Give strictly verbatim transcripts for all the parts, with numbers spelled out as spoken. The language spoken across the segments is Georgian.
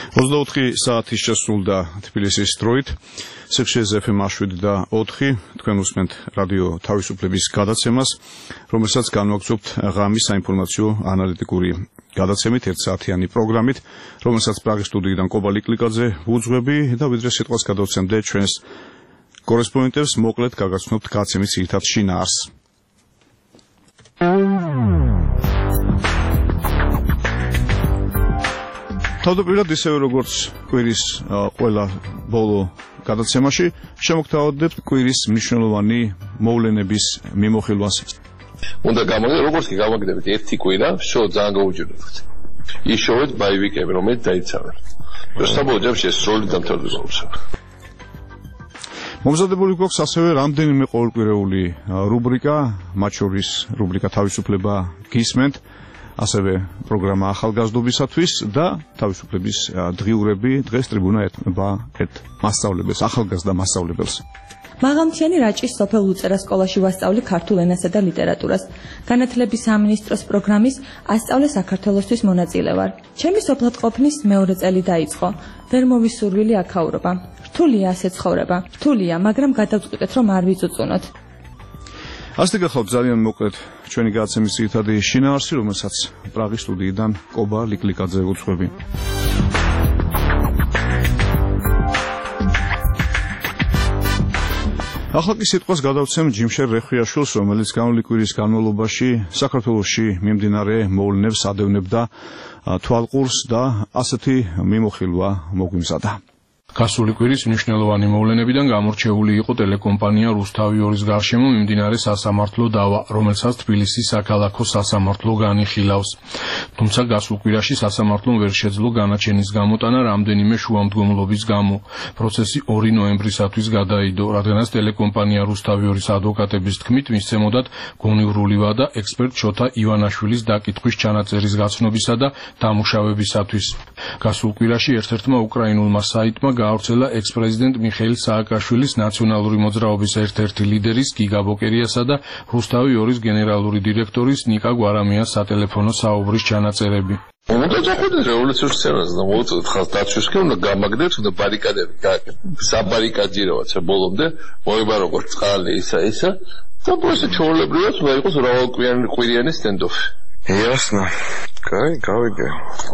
ოცდაოთხი საათი შესრულდა თბილისის დროით. სექციაზე ეფ ემ შვიდი და ოთხი თქვენ უსმენთ რადიო თავისუფლების გადაცემას, რომელსაც განვაგრძობთ ღამის საინფორმაციო ანალიტიკური გადაცემით, ერთსაათიანი პროგრამით, რომელსაც პრაღის სტუდიიდან კობა ლიკლიკაძე ვუძღვები და ვიდრე სიტყვას გადავცემდე ჩვენს კორესპონდენტებს, მოკლედ გაგაცნობთ გადაცემის ძირითად შინაარსს. თავდაპირველად ისევე როგორც კვირის ყველა ბოლო გადაცემაში შემოგთავაზებთ კვირის მნიშვნელოვანი მოვლენების მიმოხილვას. უნდა გამოგდეთ, როგორც კი გამოგდებით ერთი კვირა, შოუ ძალიან გაუჯერებთ. ის შოუით ბაივიკები, რომელიც დაიცავენ. შესაბამისად, ჯერ სრული დამთავრება. მომზადებული გვაქვს ასევე რამდენიმე ყოველკვირეული რუბრიკა, მათ შორის რუბრიკა თავისუფლება გისმენთ, ასევე პროგრამა ახალგაზრდობისათვის და თავისუფლების დღიურები. დღეს ტრიბუნა ეთმობა ერთ მასწავლებელს, ახალგაზრდა მასწავლებელს. მაღალმთიანი რაჭის სოფელ ლუწერას სკოლაში ვასწავლი ქართულ ენასა და ლიტერატურას. განათლების სამინისტროს პროგრამის ასწავლე საქართველოსთვის მონაწილე ვარ. ჩემი სოფლად ყოფნის მეორე წელი დაიწყო. ვერ მოვისურვილი აქაურობა. რთულია ასე ცხოვრება. რთულია, მაგრამ გადავწყვიტეთ, რომ არ ვიწუწუნოთ. ასე გახლავთ ძალიან მოკლედ ჩვენი გადაცემის ძირითადი შინაარსი, რომელსაც პრაღის სტუდიიდან კობა ლიკლიკაძე ვუძღვები. ახლა კი სიტყვას გადავცემ ჯიმშერ რეხვიაშვილს, რომელიც გამოვლი კვირის განმავლობაში საქართველოში მიმდინარე მოვლენებს ადევნებდა თვალყურს და ასეთი მიმოხილვა მოგვიმზადა. გასული კვირის მნიშვნელოვანი მოვლენებიდან გამორჩეული იყო ტელეკომპანია რუსთავი ორის გარშემო მიმდინარე სასამართლო დავა, რომელსაც თბილისის საქალაქო სასამართლო განიხილავს. თუმცა გასულ კვირაში სასამართლომ ვერ შეძლო განაჩენის გამოტანა რამდენიმე შუამდგომლობის გამო. პროცესი ორი ნოემბრისათვის გადაიდო, რადგანაც ტელეკომპანია რუსთავი ორის ადვოკატების თქმით მისცემოდათ გონივრული ვადა ექსპერტ შოთა ივანაშვილის დაკითხვის ჩანაწერის გაცნობისა და დამუშავებისათვის. გასულ კვირაში ერთ-ერთმა უკრაინულმა საიტმა გაავრცელა ექს-პრეზიდენტ მიხეილ სააკაშვილის ნაციონალური მოძრაობის ერთ-ერთი ლიდერის გიგა ბოკერიასა და რუსთავი ორის გენერალური დირექტორის ნიკა გვარამიას სატელეფონო საუბრის ჩანაწერები. უნდა წახვიდეთ რევოლუციურ სცენაზე და მოვუწოდოთ ხალხს დაცვისკენ, უნდა გამაგდეთ, უნდა ბარიკადები გააკეთოთ. საბარიკაჯიროაც ბოლომდე მოება როგორც წყალი ისა ისა და პროსე ჩვეულებრივად უნდა იყოს მრავალკვირიანი კვირიანი სტენდოფი. Ясно. Кай, გავიგე.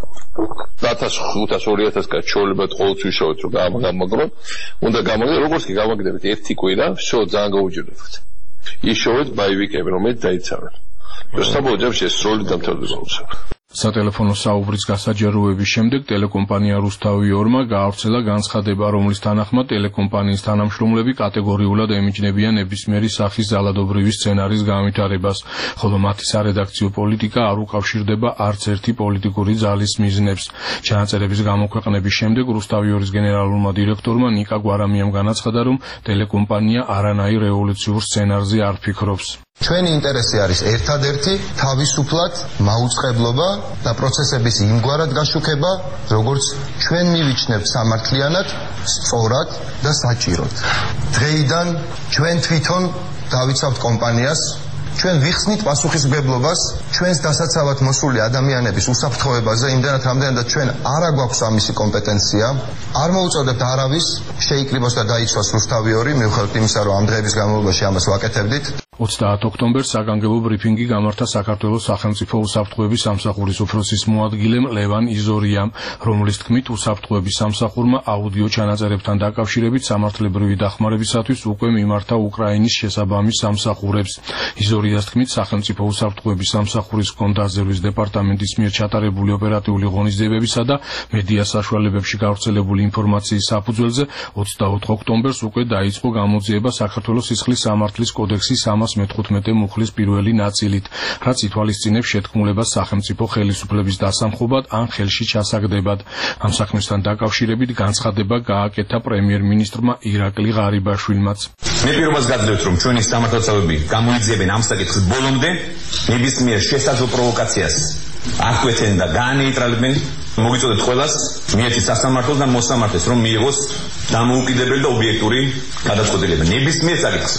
ათას ხუთას ორი ათას კაც ჩვეულებრივად ყოველთვის ვიშოვეთ, რომ გამაგდეთ, უნდა გამაგდეთ, როგორც კი გამაგდებით ერთი კვირა, შოუ ძალიან გაუჯერებთ. ის შოუით ბაივიკები, რომელიც დაიცავენ. შესაბამისად, ჯერ სრული დამთავრება. სატელეფონო საუბრის გასაჯაროების შემდეგ ტელეკომპანია რუსთავი ორმა გაავრცელა განცხადება, რომლის თანახმად ტელეკომპანიის თანამშრომლები კატეგორიულად ემიჯნებიან ნებისმიერი სახის ძალადობრივი სცენარის განვითარებას, ხოლო მათი სარედაქციო პოლიტიკა არ უკავშირდება არც ერთი პოლიტიკური ძალის მიზნებს. ჩანაწერების გამოქვეყნების შემდეგ რუსთავი ორის გენერალურმა დირექტორმა ნიკა გვარამიამ განაცხადა, რომ ტელეკომპანია არანაირ რევოლუციურ სცენარზე არ ფიქრობს. ჩვენი ინტერესი არის ერთადერთი თავისუფლად მაუწყებლობა და პროცესების იმგვარად გაშუქება, როგორც ჩვენ მივიჩნევთ სამართლიანად, სწორად და საჭიროდ. დღეიდან ჩვენ თვითონ დავიცავთ კომპანიას, ჩვენ ვიხსნით პასუხისმგებლობას ჩვენს დასაცავად მოსული ადამიანების უსაფრთხოებაზე, იმდენად რამდენადაც ჩვენ არ აგვაქვს ამისი კომპეტენცია, არ მოუწოდებთ არავის შეიკრიბოს და დაიცვას რუსთავი ორი, მიუხედავად იმისა, რომ ამ დღეების განმავლობაში ამას ვაკეთებდით. ოცდაათ ოქტომბერს საგანგებო ბრიფინგი გამართა საქართველოს სახელმწიფო უსაფრთხოების სამსახურის უფროსის მოადგილემ ლევან იზორიამ, რომლის თქმით უსაფრთხოების სამსახურმა აუდიო ჩანაწერებთან დაკავშირებით სამართლებრივი დახმარებისათვის უკვე მიმართა უკრაინის შესაბამის სამსახურებს. იზორიას თქმით, სახელმწიფო უსაფრთხოების სამსახურის კონტრდაზერვის დეპარტამენტის მიერ ჩატარებული ოპერატიული ღონისძიებებისა და მედია საშუალებებში გავრცელებული ინფორმაციის საფუძველზე ოცდაოთხ ოქტომბერს უკვე დაიწყო გამოძიება საქართველოს სისხლის სამართლის კოდექსის სამას მეთხუთმეტე მუხლის პირველი ნაწილით, რაც ითვალისწინებს შეთქმულებას სახელმწიფო ხელისუფლების დასამხობად ან ხელში ჩასაგდებად. ამ საქმესთან დაკავშირებით განცხადება გააკეთა პრემიერ-მინისტრმა ირაკლი ღარიბაშვილმაც. მე პირობას გაძლევთ, რომ ჩვენი სამართალდამცავები გამოიძიებენ ამ საკითხის ბოლომდე ნებისმიერ შესაძლო პროვოკაციას აკვეთენ და გაანეიტრალებენ. მოგიწოდეთ ყველას მიერთით სასამართლოს და მოსამართლეს, რომ მიიღოს დამოუკიდებელი და ობიექტური გადაწყვეტილება ნებისმიერ საკითხზე.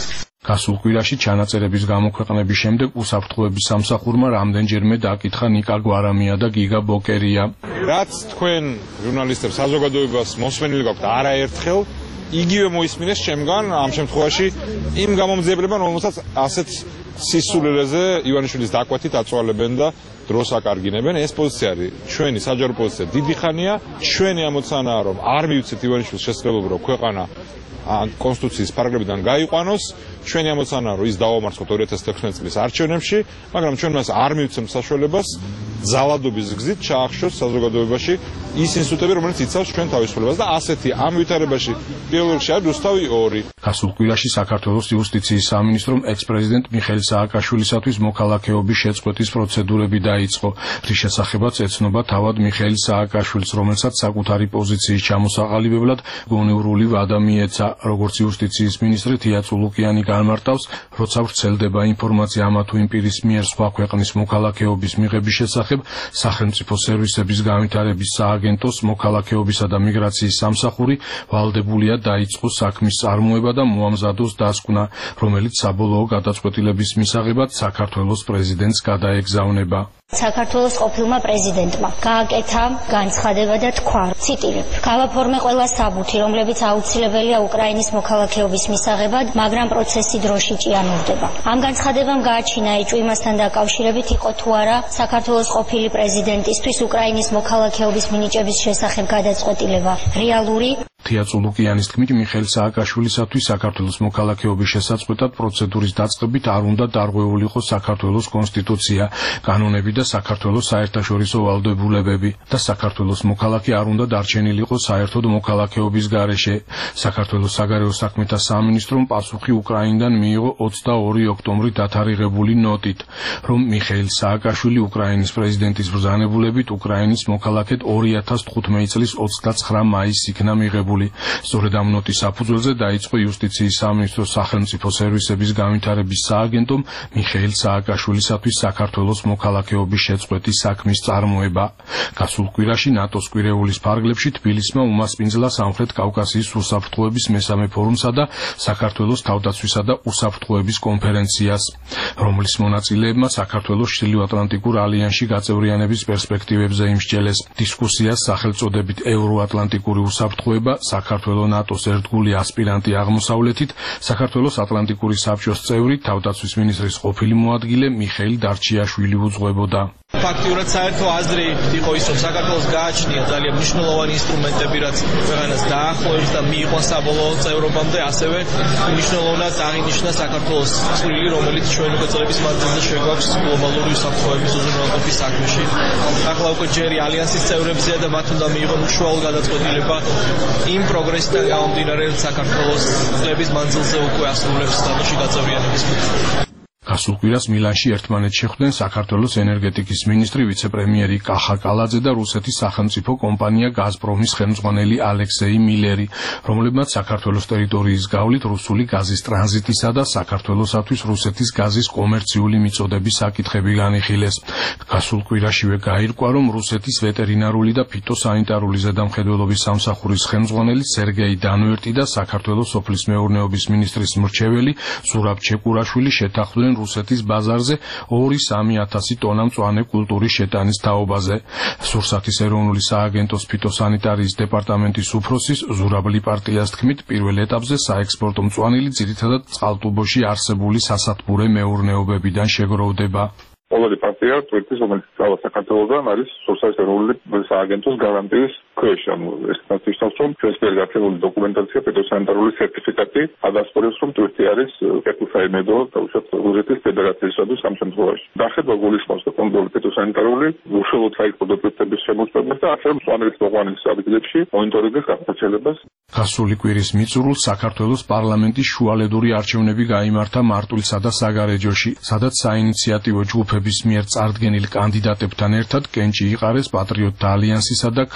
გასულ კვირაში ჩანაწერების გამოქვეყნების შემდეგ უსაფრთხოების სამსახურმა რამდენჯერმე დაკითხა ნიკა გვარამია და გიგა ბოკერია. რაც თქვენ ჟურნალისტებს საზოგადოებას მოსმენილი გაქვთ არაერთხელ, იგივე მოისმინეს ჩემგან ამ შემთხვევაში იმ გამომძიებლებმა, რომელსაც ასეთ სისულელეზე ივანიშვილის დაკვეთით აწვალებენ და დროს აკარგინებენ. ეს პოზიცია არის ჩვენი საჯარო პოზიცია დიდი ხანია. ჩვენი ამოცანაა, რომ არ მივცეთ ივანიშვილის შესაძლებლობა, რომ ქვეყანა კონსტიტუციის პარაგრაფიდან გაიყვანოს. ჩვენი ამოცანაა, რომ ის დავამარცხოთ ორი ათას თექვსმეტ წლის არჩევნებში, მაგრამ ჩვენ მას არ მივცემთ საშუალებას ძალადობის გზით ჩაახშოს საზოგადოებაში ის ინსტიტუტები, რომელიც იცავს ჩვენ თავისუფლებას და ასეთი ამ ვითარებაში პირველ რიგში არის რუსთავი ორი. გასულ კვირაში საქართველოს იუსტიციის სამინისტრომ ექს-პრეზიდენტ მიხეილ სააკაშვილისათვის მოქალაქეობის შეწყვეტის პროცედურები დაიწყო. რის შესახებაც ეცნობა თავად მიხეილ სააკაშვილს, რომელსაც საკუთარი პოზიციის ჩამოსაყალიბებლად გონევრული ვადა მიეცა. როგორც იუსტიციის მინისტრი თია წულუკიანი განმარტავს, როცა ვრცელდება ინფორმაცია ამა თუ იმ პირის მიერ სხვა ქვეყნის მოქალაქეობის მიღების შესახებ, სახელმწიფო სერვისების განვითარების სააგენტოს მოქალაქეობისა და მიგრაციის სამსახური ვალდებულია დაიწყოს საქმის წარმოება და მოამზადოს დასკვნა, რომელიც საბოლოო გადაწყვეტილების მისაღებად საქართველოს პრეზიდენტს გადაეგზავნება. საქართველოს ყოფილმა პრეზიდენტმა გააკეთა განცხადება და თქვა, ციტირებ: "გავაფორმე ყველა საბუთი, რომლებიც აუცილებელია უკრაინის მოქალაქეობის მისაღებად, მაგრამ პროცესი დროში ჭიანურდება." ამ განცხადებამ გააჩინა ეჭვი იმასთან დაკავშირებით, იყო თუ არა საქართველოს ყოფილი პრეზიდენტისთვის უკრაინის მოქალაქეობის მინიჭების შესახებ გადაწყვეტილება რეალური. თია წულუკიანის თქმით, მიხეილ სააკაშვილისათვის საქართველოს მოქალაქეობის შესაწყვეტად პროცედურის დაწყებით არ უნდა დარღვეულიყო საქართველოს კონსტიტუცია, კანონები და საქართველოს საერთაშორისო ვალდებულებები და საქართველოს მოქალაქე არ უნდა დარჩენილიყო საერთოდ მოქალაქეობის გარეშე. საქართველოს საგარეო საქმეთა სამინისტრომ პასუხი უკრაინიდან მიიღო ოცდაორი ოქტომბრი დათარიღებული ნოტით, რომ მიხეილ სააკაშვილი უკრაინის პრეზიდენტის ბრძანებულებით უკრაინის მოქალაქედ ორი ათას თხუთმეტი წლის ოცდაცხრა მაისს იქნა მიღებული. სწორედ ამ ნოტის საფუძველზე დაიწყო იუსტიციის სამინისტროს სახელმწიფო სერვისების განვითარების სააგენტომ მიხეილ სააკაშვილისათვის საქართველოს მოქალაქეობის შეწყვეტის საქმის წარმოება. გასულ კვირაში ნატოს კვირეულის ფარგლებში თბილისმა უმასპინძლა სამხრეთ კავკასიის უსაფრთხოების მესამე ფორუმსა და საქართველოს თავდაცვისა და უსაფრთხოების კონფერენციას, რომლის მონაწილეებმა საქართველოს ჩრდილოატლანტიკურ ალიანსში გაწევრიანების პერსპექტივებზე იმსჯელეს. დისკუსიას სახელწოდებით ევროატლანტიკური უსაფრთხოება, საქართველოს ნატოს ერთგული ასპირანტი აღმოსავლეთით, საქართველოს ატლანტიკური საბჭოს წევრი, თავდაცვის მინისტრის ყოფილი მოადგილე მიხეილ დარჩიაშვილი უძღვებოდა. ფაქტიურად საერთო აზრი იყო ის, რომ საქართველოს გააჩნია ძალიან მნიშვნელოვანი ინსტრუმენტები, რაც ქვეყანას დაახლოებს და მიიღო საბოლოო წევრობამდე, ასევე მნიშვნელოვნად აღინიშნა საქართველოს წვლილი, რომელიც ჩვენ უკვე წლების მანძილზე შეგვაქვს გლობალური უსაფრთხოების უზრუნველყოფის საქმეში. ახლა უკვე ჯერი ალიანსის წევრებზეა და მათ უნდა მიიღონ უშუალო გადაწყვეტილება იმ პროგრესიდან გამომდინარე, რაც საქართველოს წლების მანძილზე უკვე ასრულებს ნატოში გაწევრიანების მიზნს. გასულ კვირას მილანში ერთმანეთს შეხვდნენ საქართველოს ენერგეტიკის მინისტრი, ვიცე-პრემიერი კახა კალაძე და რუსეთის სახელმწიფო კომპანია გაზპრომის ხელმძღვანელი ალექსეი მილერი, რომლებმაც საქართველოს ტერიტორიის გავლით რუსული გაზის ტრანზიტისა და საქართველოსათვის რუსეთის გაზის კომერციული მიწოდების საკითხები განიხილეს. გასულ კვირაშივე გაირკვა, რომ რუსეთის ვეტერინარული და ფიტოსანიტარული ზედამხედველობის სამსახურის ხელმძღვანელი სერგეი დანოერტი და საქართველოს სოფლის მეურნეობის მინისტრის მრჩეველი ზურაბ ჩეკურაშვილი შეთანხმდნენ რუსეთის ბაზარზე ორი სამი ათასი ტონა მწვანე კულტურის შეტანის თაობაზე. სურსათის ეროვნული სააგენტოს ფიტოსანიტარიის დეპარტამენტის უფროსის ზურაბ ლიპარტიას თქმით, პირველ ეტაპზე საექსპორტო მწვანილი ძირითადად წყალტუბოში არსებული სასათბურე მეურნეობებიდან შეგროვდება. ყოველი პარტია ტვირთის, რომელიც წავა საქართველოსთან, არის სურსათის ეროვნული სააგენტოს გარანტიის ქვეშ. ანუ ეს ნაცისტობს, რომ ჩვენს მიერ გაფრთხილებული დოკუმენტაცია, ფიტოსანიტარული სერტიფიკატი ადასტურებს, რომ ტვირთი არის კეთილსაიმედო თავშოთ რუსეთის ფედერაციისათვის ამ შემთხვევაში. დახედვა გულისხმობს და კონტროლი ფიტოსანიტარული უშუალოდ საექსპორტო ტვირთების შემოწმებას და ასევე მწვანელის მოყვანის აბიდლებში მონიტორინგის გაფართოებას. გასული კვირის მიწურულს საქართველოს პარლამენტის შუალედური არჩევნები გაიმართა მარტვილსა და საგარეჯოში, სადაც საინიციატივო ჯგუფების მიერ წარდგენილ კანდიდატებთან ერთად კენჭი იყარეს პატრიოტთა ალიანსისა და ქართული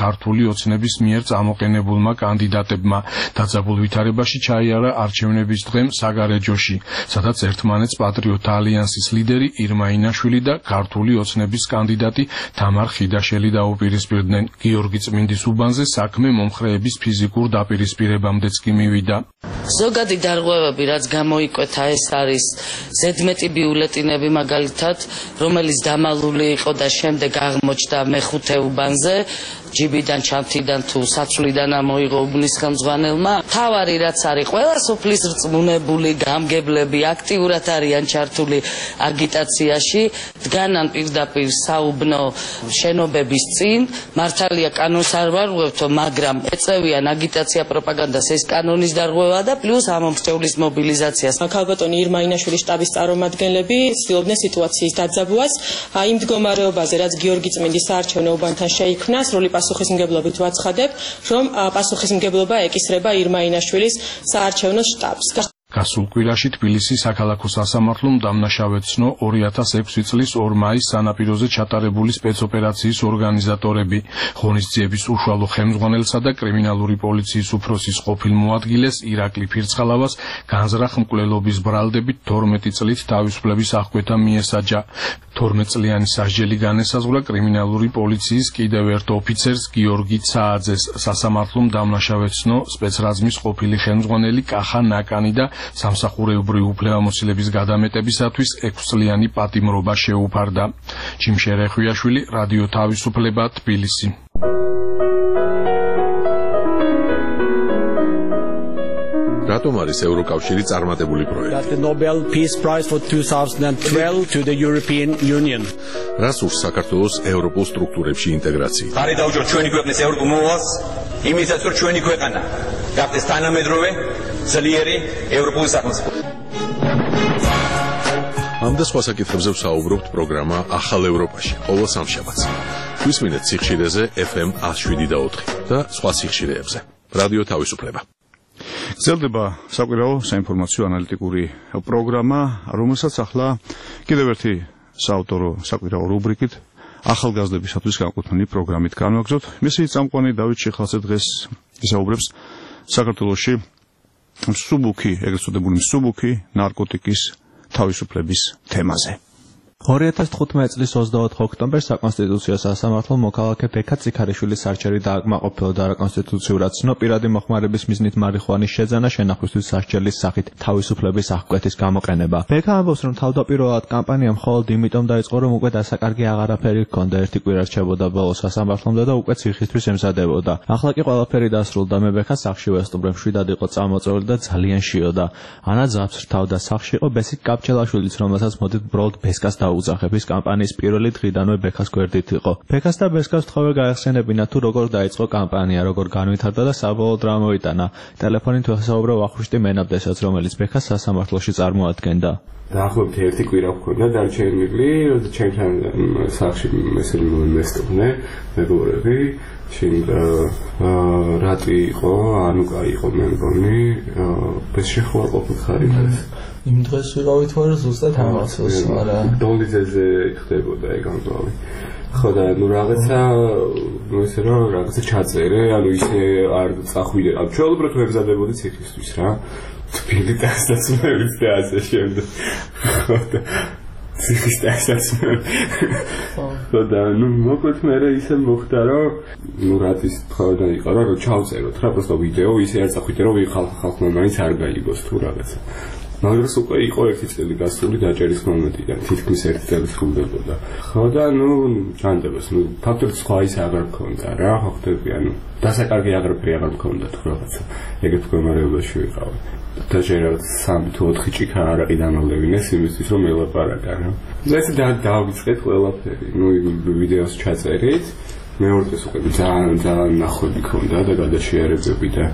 ოცნების მიერ წამოყენებულმა კანდიდატებმა. დაძაბულ ვითარებაში ჩაიარა არჩევნების დღემ საგარეჯოში, სადაც ერთმანეთს პატრიოტთა ალიანსის ლიდერი ირმა ინაშვილი და ქართული ოცნების კანდიდატი თამარ ხიდაშელი დაუპირისპირდნენ. გიორგი წმინდის უბანზე საქმე მომხრეების ფიზიკურ დაპირისპირებამდეც კი მივიდა. ზოგადი დარღვევები, რაც გამოიკვეთა, ეს არის ზედმეტი ბიულეტინები მაგალითად, რომელიც დამალული იყო და შემდეგ აღმოჩნდა მეხუთე უბანზე, ჯიბიდან, ჩანთიდან თუ საცვლიდან ამოიღო უბნის ხელმძღვანელმა. თავარი რაც არის, ყველა სოფლის რწმუნებული გამგებლები აქტიურად არიან ჩართული აგიტაციაში, დგანან პირდაპირ საუბნო შენობების წინ. მართალია კანონს არ ვარღვევთო, მაგრამ ეწევიან აგიტაცია პროპაგანდას, ეს კანონის დარღვევა და პლუს ამომრჩევლის მობილიზაციას. ქალბატონი ირმა ინაშვილის შტაბის წარმომადგენლები ცდილობდნენ სიტუაციის დაძაბვას. იმ მდგომარეობაზე, რაც გიორგი წმინდის საარჩევნო უბანთან შეიქმნა, სრული პასუხისმგებლობით ვაცხადებ, რომ პასუხისმგებლობა ეკისრება ირმა ინაშვილის საარჩევნო შტაბს. გასულ კვირაში თბილისის საქალაქო სასამართლომ დამნაშავედ ცნო ორი ათას ექვსი წლის ორ მაისს სანაპიროზე ჩატარებული სპეცოპერაციის ორგანიზატორები. ღონისძიების უშუალო ხელმძღვანელსა და კრიმინალური პოლიციის უფროსის ყოფილ მოადგილეს ირაკლი ფირცხალავას განზრახ მკვლელობის ბრალდებით თორმეტი წლით თავისუფლების აღკვეთა მიესაჯა. თორმეტ წლიანი სასჯელი განესაზღვრა კრიმინალური პოლიციის კიდევ ერთ ოფიცერს გიორგი ცააძეს. სასამართლომ დამნაშავედ ცნო სპეცრაზმის ყოფილი ხელმძღვანელი კახა ნაკანი და სამსახურეობრივი უფლებამოსილების გადამეტებისათვის ექვსწლიანი პატიმრობა შეუფარდა. ჯიმშე რეხვიაშვილი, რადიო თავისუფლება, თბილისი. რატომ არის ევროკავშირი წარმატებული პროექტი? The Nobel Peace Prize for twenty twelve to the European Union. რას ურს საქართველოს ევროპულ სტრუქტურებში ინტეგრაცია? ხარი დაუჯო ჩვენი ქვეყნის ევროპულ მოვალს, იმისაც რომ ჩვენი ქვეყანა გახდეს თანამედროვე, ძლიერი ევროპული სახელმწიფო. ამ და სხვა საკითხებზე ვსაუბრობთ პროგრამა ახალ ევროპაში, ყოველ სამშაბათს. გვისმინეთ სიხშირეზე ეფ ემ one oh seven და ოთხი და სხვა სიხშირეებზე. რადიო თავისუფლება. გრძელდება საკვირაო საინფორმაციო ანალიტიკური პროგრამა, რომელსაც ახლა კიდევ ერთი საავტორო საკვირაო რუბრიკით ახალგაზრდებისათვის განკუთვნილი პროგრამით განვაგრძობთ. მისი წამყვანი დავით შიხალცე დღეს ისაუბრებს საქართველოში მსუბუქი, ეგრეთ წოდებული მსუბუქი ნარკოტიკის თავისუფლების თემაზე. ორი ათას თხუთმეტი წლის ოცდაოთხ ოქტომბერს საკონსტიტუციო სასამართლომ მოქალაქე ბექა წიქარიშვილის არჩევი დააკმაყოფილა და არაკონსტიტუციურად ცნო პირადი მოხმარების მიზნით მარიხუანის შეძენა შენახვისთვის სასჯელის სახით თავისუფლების აღკვეთის გამოყენება. ბექა ამბობს, რომ თავდაპირველად კამპანია მხოლოდ იმიტომ დაიწყო, რომ უკვე დასაკარგი აღარაფერი ჰქონდა, ერთი კვირა რჩებოდა ბოლოს სასამართლომდე და უკვე ციხისთვის ემზადებოდა. ახლა კი ყველაფერი დასრულდა, მე ბექა სახლში ვესტუმრე, მშვიდად იყო წამოწეული და ძალიან შიოდა. ანა ძაბს რთავდა, სახლში იყო ბესიკ კაპჩელაშვილიც, რომელსაც მოდით ბროლდ ბესკას უძახების კამპანიის პირველი დღიდანვე ბექას გვერდით იყო. ბექას და ბესკას ვთხოვე გაეხსენებინა თუ როგორ დაიწყო კამპანია, როგორ განვითარდა და საბოლოოდ რა მოიტანა. ტელეფონით ვესაუბრე ვახუშტი მენაბდესაც, რომელიც ბექას სასამართლოში წარმოადგენდა. დაახლოებით ერთი კვირა ვქონდა დარჩენილი, ჩემთან სახლში მესტუმრე მეგობრები, შენ რატი იყო, ანუკა იყო მე მგონი, ეს შეხვარყოფილ ხარით. იმ დღეს ვიყავით ვარ ზუსტად ამასოს, მაგრამ დოლიძეზე ხდებოდა ეგ ამბავი. ხო და ნუ რაღაცა ისე რომ რაღაცა ჩაწერე, ანუ ისე არ წახვიდე. ანუ ჩვეულებრივ ვებზადებოდი ციხისთვის რა. თბილი დასაცმელიც და ასე შემდეგ. ხო და ციხის დასაცმელი. ხო და ნუ მოკლედ მე ისე მოხდა რომ ნუ რატის თხოვდა იყო რომ ჩავწეროთ რა პროსტო ვიდეო, ისე არ წახვიდე რომ ხალხმა მაინც არ გაიგოს თუ რაღაცა. მაგრამ უკვე იყო ერთი წელი გასული დაჭერის მომენტიდან, თითქმის ერთი წელი სრულდებოდა. ხო და ნუ ჯანდებას, ნუ ფაქტობრივად სხვა ის აღარ მქონდა რა, ხო ხდები, ანუ დასაკარგი აღარაფერი აღარ მქონდა თუ რაღაცა. ეგეთ მდგომარეობაში ვიყავი. დაჭერა სამი თუ ოთხი ჭიქა არაყი დამავლევინეს იმისთვის რომ ელაპარაკა რა. ესე დავიწყეთ ყველაფერი. ნუ ვიდეოს ჩაწერით. მეორე დღეს უკვე ძალიან ძალიან ნახვები ქონდა და გადაშიარებები და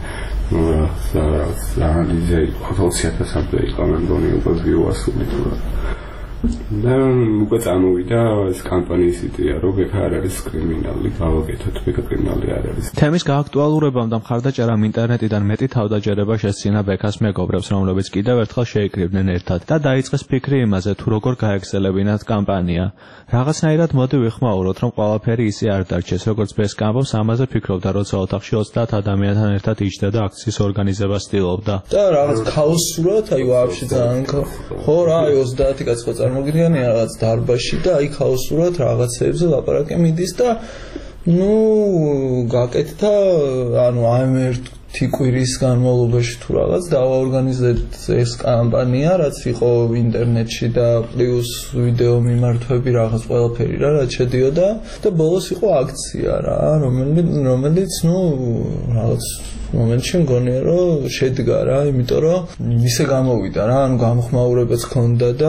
ძალიან ძე ოცი ათასამდე იყო მე მგონი უკვე ვიუასული თუ რა. და უკვე წამოვიდა ეს კამპანიის იდეა, რომ ბექა არ არის კრიმინალი, გავაკეთოთ ბექა კრიმინალი არ არის. თემის გააქტუალურებამ და მხარდაჭერამ ინტერნეტიდან მეტი თავდაჯერება შესცინა ბექას მეგობრებს, რომლებიც კიდევ ერთხელ შეიკრიბნენ ერთად და დაიწყეს ფიქრი იმაზე, თუ როგორ გაეგზელებინათ კამპანია. რაღაცნაირად მოდი ვიხმაუროთ, რომ ყველაფერი ისე არ დარჩეს, როგორც ბესკა ამბობს, ამაზე ფიქრობდა, როცა ოთახში ოცდაათ ადამიანთან ერთად იჯდა და აქციის ორგანიზებას ცდილობდა. და რაღაც ქაოსურად, აი ვაფშე ძალიან ხო რა, აი ოცდაათი კაცი ხო წარმოგიდგენია რაღაც დარბაზში და აი ქაოსურად რაღაცებზე ლაპარაკი მიდის და ნუ გაკეთდა, ანუ ამ ერთი კვირის განმავლობაში თუ რაღაც დავაორგანიზეთ ეს კამპანია, რაც იყო ინტერნეტში და პლუს ვიდეო მიმართვები რაღაც ყველაფერი რა, რაც შედიოდა და ბოლოს იყო აქცია რა, რომელიც რომელიც ნუ რაღაც მომენტში მგონია რომ შედგა რა, იმიტომ რომ ისე გამოვიდა რა, ანუ გამოხმაურებაც ჰქონდა და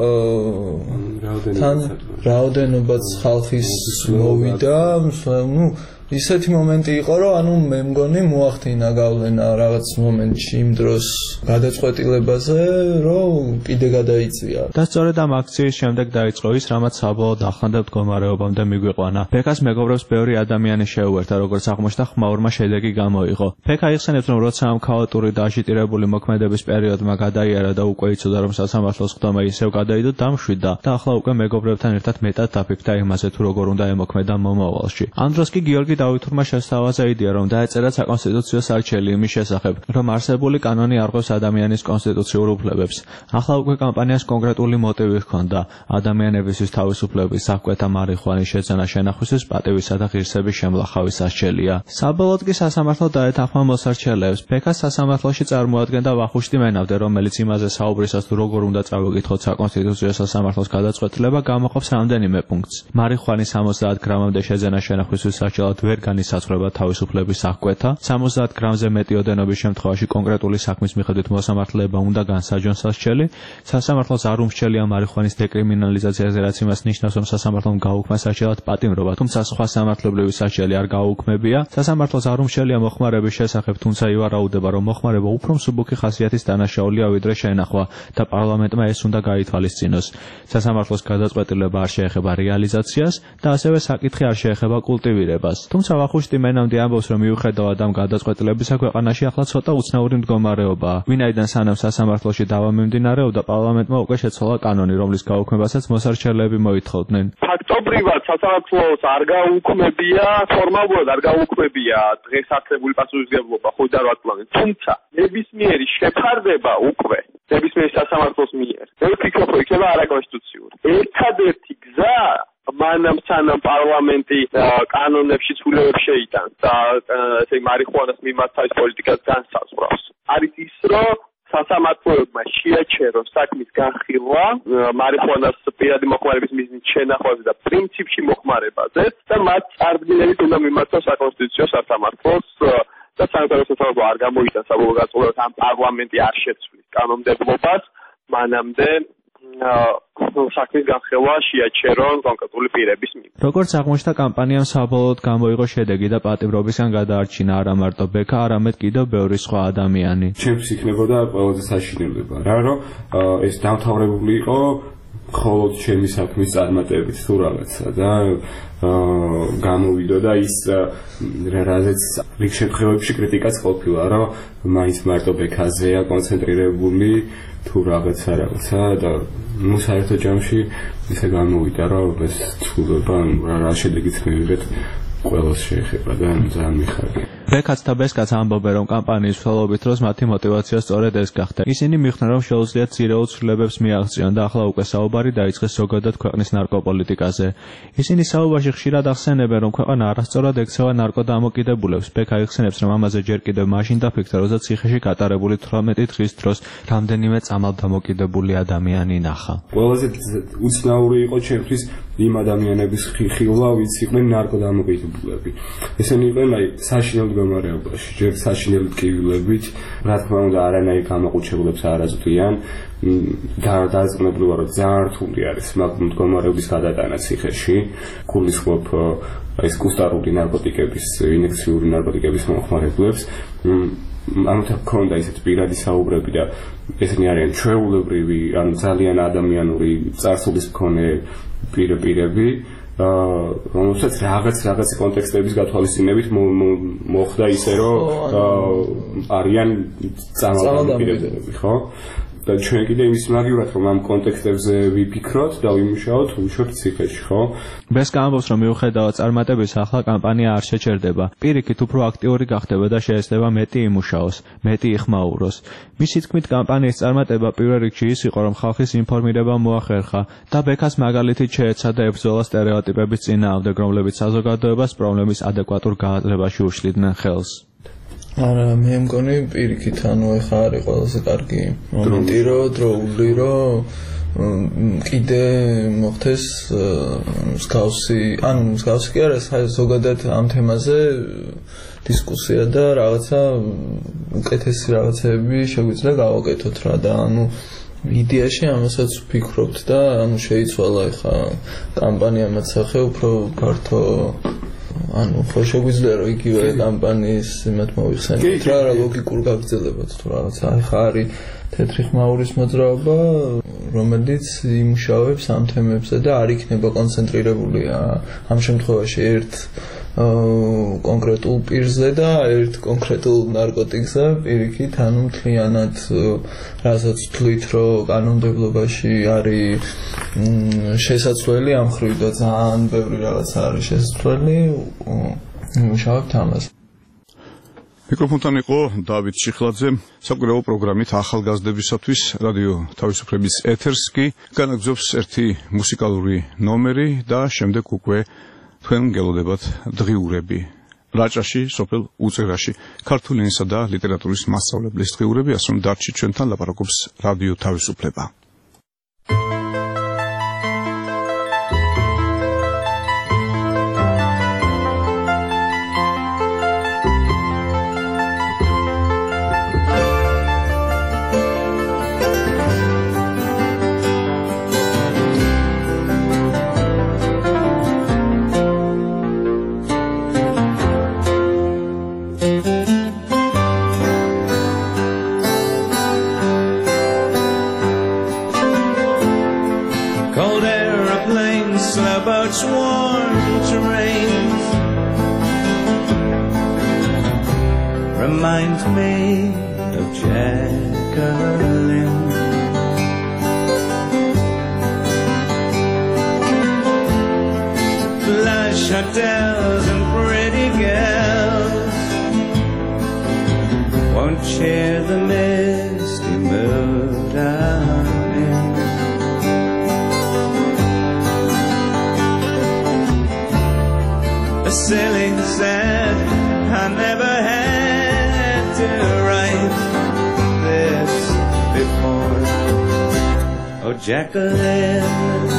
თან რაოდენობაც ხალხის მოვიდა, ნუ ისეთი მომენტი იყო რომ ანუ მე მგონი მოახდინა გავლენა რაღაც მომენტში იმ დროს გადაწყვეტილებაზე რომ კიდე გადაიწია და სწორედ ამ აქციის შემდეგ დაიწყო ის რამაც საბოლოოდ ახლანდელ მდგომარეობამდე მიგვიყვანა. ბექას მეგობრებს ბევრი ადამიანი შეუერთა, როგორც აღმოჩნდა ხმაურმა შედეგი გამოიღო. ბექა იხსენებს რომ როცა ამ ქაოტური და აშიტირებული მოქმედების პერიოდმა გადაიარა და უკვე იცოდა რომ სასამართლოს ხდომა ისევ გადაიდო, დამშვიდდა და ახლა უკვე მეგობრებთან ერთად მეტად დაფიქრდა იმაზე თუ როგორ უნდა ემოქმედა მომავალში. ამ დროს კი გიორგი დავითურმა შესთავაზა იდეა, რომ დაეწერა საკონსტიტუციო სარჩელი იმის შესახებ, რომ არსებული კანონი არღვევს ადამიანის კონსტიტუციურ უფლებებს. ახლა უკვე კამპანიას კონკრეტული მოტივი ჰქონდა: ადამიანებისთვის თავისუფლების აღკვეთა, მარიხვანის შეძენა, შენახვისთვის პატივისა და ღირსების შემლახავის სასჯელია. საბოლოოდ კი სასამართლო დაეთანხმა მოსარჩელეებს. ბექას სასამართლოში წარმოადგენდა ვახუშტი მენავდე, რომელიც იმაზე საუბრისას თუ როგორ უნდა წავიკითხოთ საკონსტიტუციო სასამართლოს გადაწყვეტილება, გამოყოფს რამდენიმე პუნქტს. მარიხვანის სამოცდაათ გრამამდე შეძენა შენახვისთვის სასჯელად ვერ განისაზღვრება თავისუფლების აღკვეთა. სამოცდაათ გრამზე მეტი ოდენობის შემთხვევაში კონკრეტული საქმის მიხედვით მოსამართლეება უნდა განსაჯონ სასჯელი. სასამართლოს არ უმსჯელია მარიხვანის დეკრიმინალიზაციაზე, რაც იმას ნიშნავს, რომ სასამართლომ გაუქმა სასჯელად პატიმრობა, თუმცა სხვა სამართლებრივი სასჯელი არ გაუქმებია. სასამართლოს არ უმსჯელია მოხმარების შესახებ, თუმცა ივარაუდება, რომ მოხმარება უფრო მსუბუქი ხასიათის დანაშაულია, ვიდრე შენახვა და პარლამენტმა ეს უნდა გაითვალისწინოს. სასამართლოს გადაწყვეტილება არ შეეხება რეალიზაციას და ასევე საკითხი არ შეეხება კულტივირებას. თუმცა ვახუშტი მენავდი ამბობს, რომ მიუხედავად ამ გადაწყვეტილებისა, ქვეყანაში ახლა ცოტა უცნაური მდგომარეობაა. ვინაიდან სანამ სასამართლოში დავა მიმდინარეობდა, პარლამენტმა უკვე შეცვალა კანონი, რომლის გაუქმებასაც მოსარჩელეები მოითხოვდნენ. ფაქტობრივად სასამართლოს არ გაუქმებია, ფორმალურად არ გაუქმებია დღეს არსებული პასუხისმგებლობა ხუთ პლანით. თუმცა ნებისმიერი შეფარდება უკვე ნებისმიერი სასამართლოს მიერ. მე ვფიქრობ, რომ იქნება არაკონსტიტუციური. ერთადერთი გზა მანამ სანამ პარლამენტი კანონებში ცვლილებებს შეიტანს და ესე მარიხვანას მიმართ თავის პოლიტიკას განსაზღვრავს. არის ის, რომ სასამართლოებმა შეაჩერონ საქმის განხილვა მარიხვანას პირადი მოხმარების მიზნით შენახვაზე და პრინციპში მოხმარებაზე და მათ წარდგინებით უნდა მიმართოს საკონსტიტუციო სასამართლოს და საკონსტიტუციო სასამართლო არ გამოიტანს საბოლოო გაწყვეტილებას, ამ პარლამენტი არ შეცვლის კანონმდებლობას, მანამდე საქმის განხილვა შეაჩერონ კონკრეტული პირების მიმართ. როგორც აღმოჩნდა, კამპანიამ საბოლოოდ გამოიღო შედეგი და პატიმრობისგან გადაარჩინა არა მარტო ბექა, არამედ კიდევ ბევრი სხვა ადამიანი. ჩემს იქნებოდა ყველაზე საშინელება რა, რომ ეს დამთავრებული იყო მხოლოდ ჩემი საქმის წარმატებით თუ რაღაცა და გამოვიდო და ის რაზეც რიგ შემთხვევებში კრიტიკაც ყოფილა, რომ მაინც მარტო ბექაზეა კონცენტრირებული თუ რაღაცა რაღაცა და ნუ საერთო ჯამში ისე გამოვიდა, რომ ეს ცვლილება რა შედეგიც მივიღეთ ყველას შეეხება და ძალიან მიხარია. ბექაც და ბესკაც ამბობენ, რომ კამპანიის მსვლელობით დროს მათი мотиваცია სწორედ ეს გახდა. ისინი მიხვდნენ, რომ შეუძლიათ ძირეულ ცვლილებებს მიაღწიონ და ახლა უკვე საუბარი დაიწყეს ზოგადად ქვეყნის ნარკოპოლიტიკაზე. ისინი საუბარში ხშირად ახსენებენ, რომ ქვეყანა არასწორად ექცევა ნარკოდამოკიდებულებს. ბექა იხსენებს, რომ ამაზე ჯერ კიდევ მაშინ დაფიქრდა, როცა ციხეში კატარებული თვრამეტი დღის დროს რამდენიმე წამალდამოკიდებული ადამიანი ნახა. ყველაზე უცნაური იყო ჩემთვის იმ ადამიანების ხილვა, ვინც იყვნენ ნარკოდამოკიდებულები. ესენი იყვნენ აი საშინელ მდგომარეობაში, ჯერ საშინელ ტკივილებით, რა თქმა უნდა არანაირ გამაყუჩებულებს არ აზრდიან და დაწყნებული ვარ, რომ ძალიან რთული არის მაგ მდგომარეობის გადატანა ციხეში. გულისხმობ ეს კუსტარული ნარკოტიკების, ინექციური ნარკოტიკების მომხმარებლებს. ამათ ჰქონდა ისეთ პირადი საუბრები და ესენი არიან ჩვეულებრივი, ანუ ძალიან ადამიანური წარსულის მქონე პირები, რომელსაც რაღაც რაღაც კონტექსტების გათვალისწინებით მოხდა ისე, რომ არიან წარმატებული პირები, ხო? და ჩვენ კიდე იმის მაგივრად რომ ამ კონტექსტებზე ვიფიქროთ და ვიმუშაოთ, უშოთ ციხეში, ხო? ბეს გამბობს რომ მიუხედავად წარმატების ახლა კამპანია არ შეჩერდება. პირიქით უფრო აქტიური გახდება და შეეცდება მეტი იმუშაოს, მეტი იხმაუროს. მისი თქმით კამპანიის წარმატება პირველ რიგში ის იყო რომ ხალხის ინფორმირება მოახერხა და ბექას მაგალითით შეეცა და ებრძოლა სტერეოტიპების წინააღმდეგ, რომლებიც საზოგადოებას პრობლემის ადეკვატურ გააზრებაში უშლიდნენ ხელს. არა, მე მგონი პირიქით, ანუ ეხა არის ყველაზე კარგი მომენტი, რომ დროული, რომ კიდე მოხდეს მსგავსი, ანუ მსგავსი კი არა, ზოგადად ამ თემაზე დისკუსია და რაღაცა უკეთესი რაღაცები შეგვიძლია გავაკეთოთ რა და ანუ იდეაში ამასაც ვფიქრობთ და ანუ შეიცვალა ეხა კამპანია მასახე უფრო ფართო ანუ ხო შეგვიძლია რომ იგივე კამპანიის იმათ მოიხსენოთ რა რა ლოგიკურ გაგრძელებათ თუ რაღაცა ეხა არის თეთრი ხმაურის მოძრაობა რომელიც იმუშავებს ამ თემებზე და არ იქნება კონცენტრირებული ამ შემთხვევაში ერთ კონკრეტულ პირზე და ერთ კონკრეტულ ნარკოტიკზე პირიქით ანუ მთლიანად რასაც თვლით რომ კანონმდებლობაში არის შესაძლებელი ამ ხრივ და ძალიან ბევრი რაღაცა არის შესაძლებელი იმუშავებთ ამას მიკროფონთან იყო დავით ჩიხლაძე საკვირაო პროგრამით ახალგაზრდებისათვის რადიო თავისუფლების ეთერს კი განაგზობს ერთი მუსიკალური ნომერი და შემდეგ უკვე თქვენ გელოდებათ დღიურები რაჭაში, სოფელ უწერაში ქართული ენისა და ლიტერატურის მასწავლებლის დღიურები, ასე რომ დარჩით ჩვენთან ლაპარაკობს რადიო თავისუფლება. Reminds me of Jacqueline. Flush hotels and pretty girls won't share the misty mood I'm in. A silly sad I never had to write this before. Oh, Jacqueline,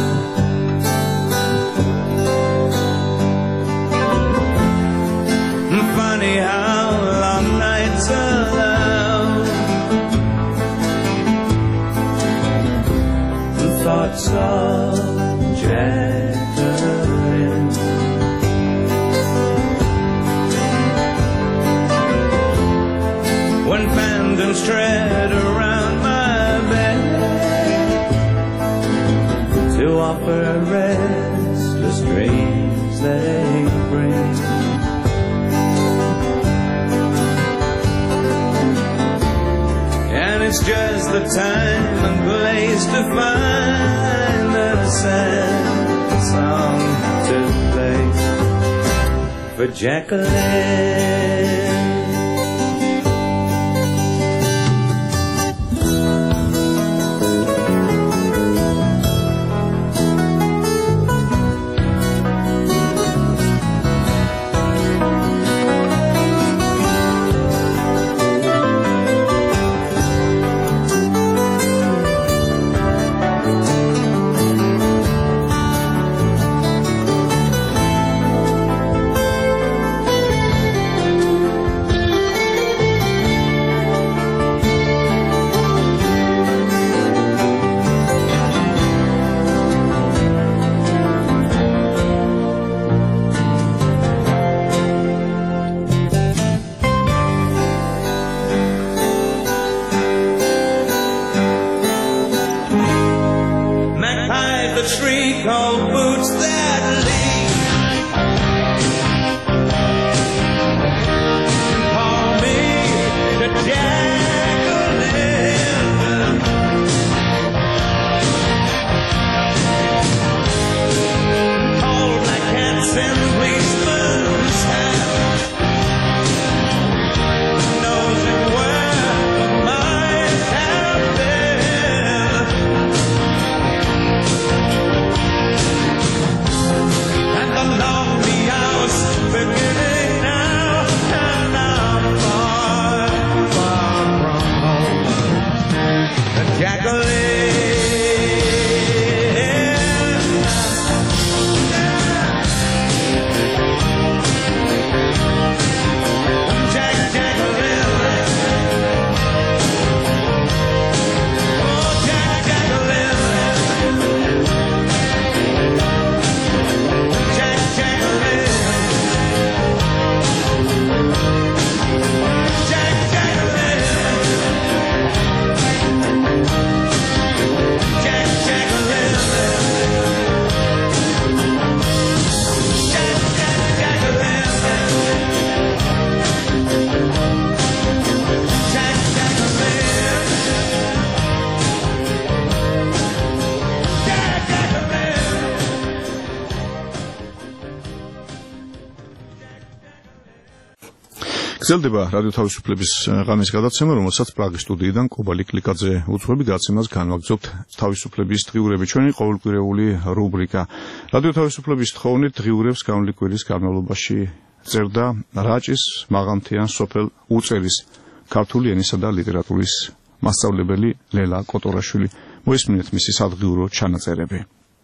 funny how long nights alone thoughts of Jacqueline when phantoms tread around my bed to offer restless dreams they bring. And it's just the time and place to find the sad song to play for Jacqueline. გრძელდება რადიო თავისუფლების ღამის გადაცემა, რომელსაც პრაღის სტუდიიდან კობალი კლიკაძე უძღვები გაცემას განვაგრძობთ თავისუფლების დღიურები, ჩვენი ყოველკვირეული რუბრიკა. რადიო თავისუფლების თხოვნით დღიურებს განვლი კვირის განმავლობაში წერდა რაჭის მაღალმთიან სოფელ უწერის ქართული ენისა და ლიტერატურის მასწავლებელი ლელა კოტორაშვილი. მოისმინეთ მისი სადღიურო ჩანაწერები.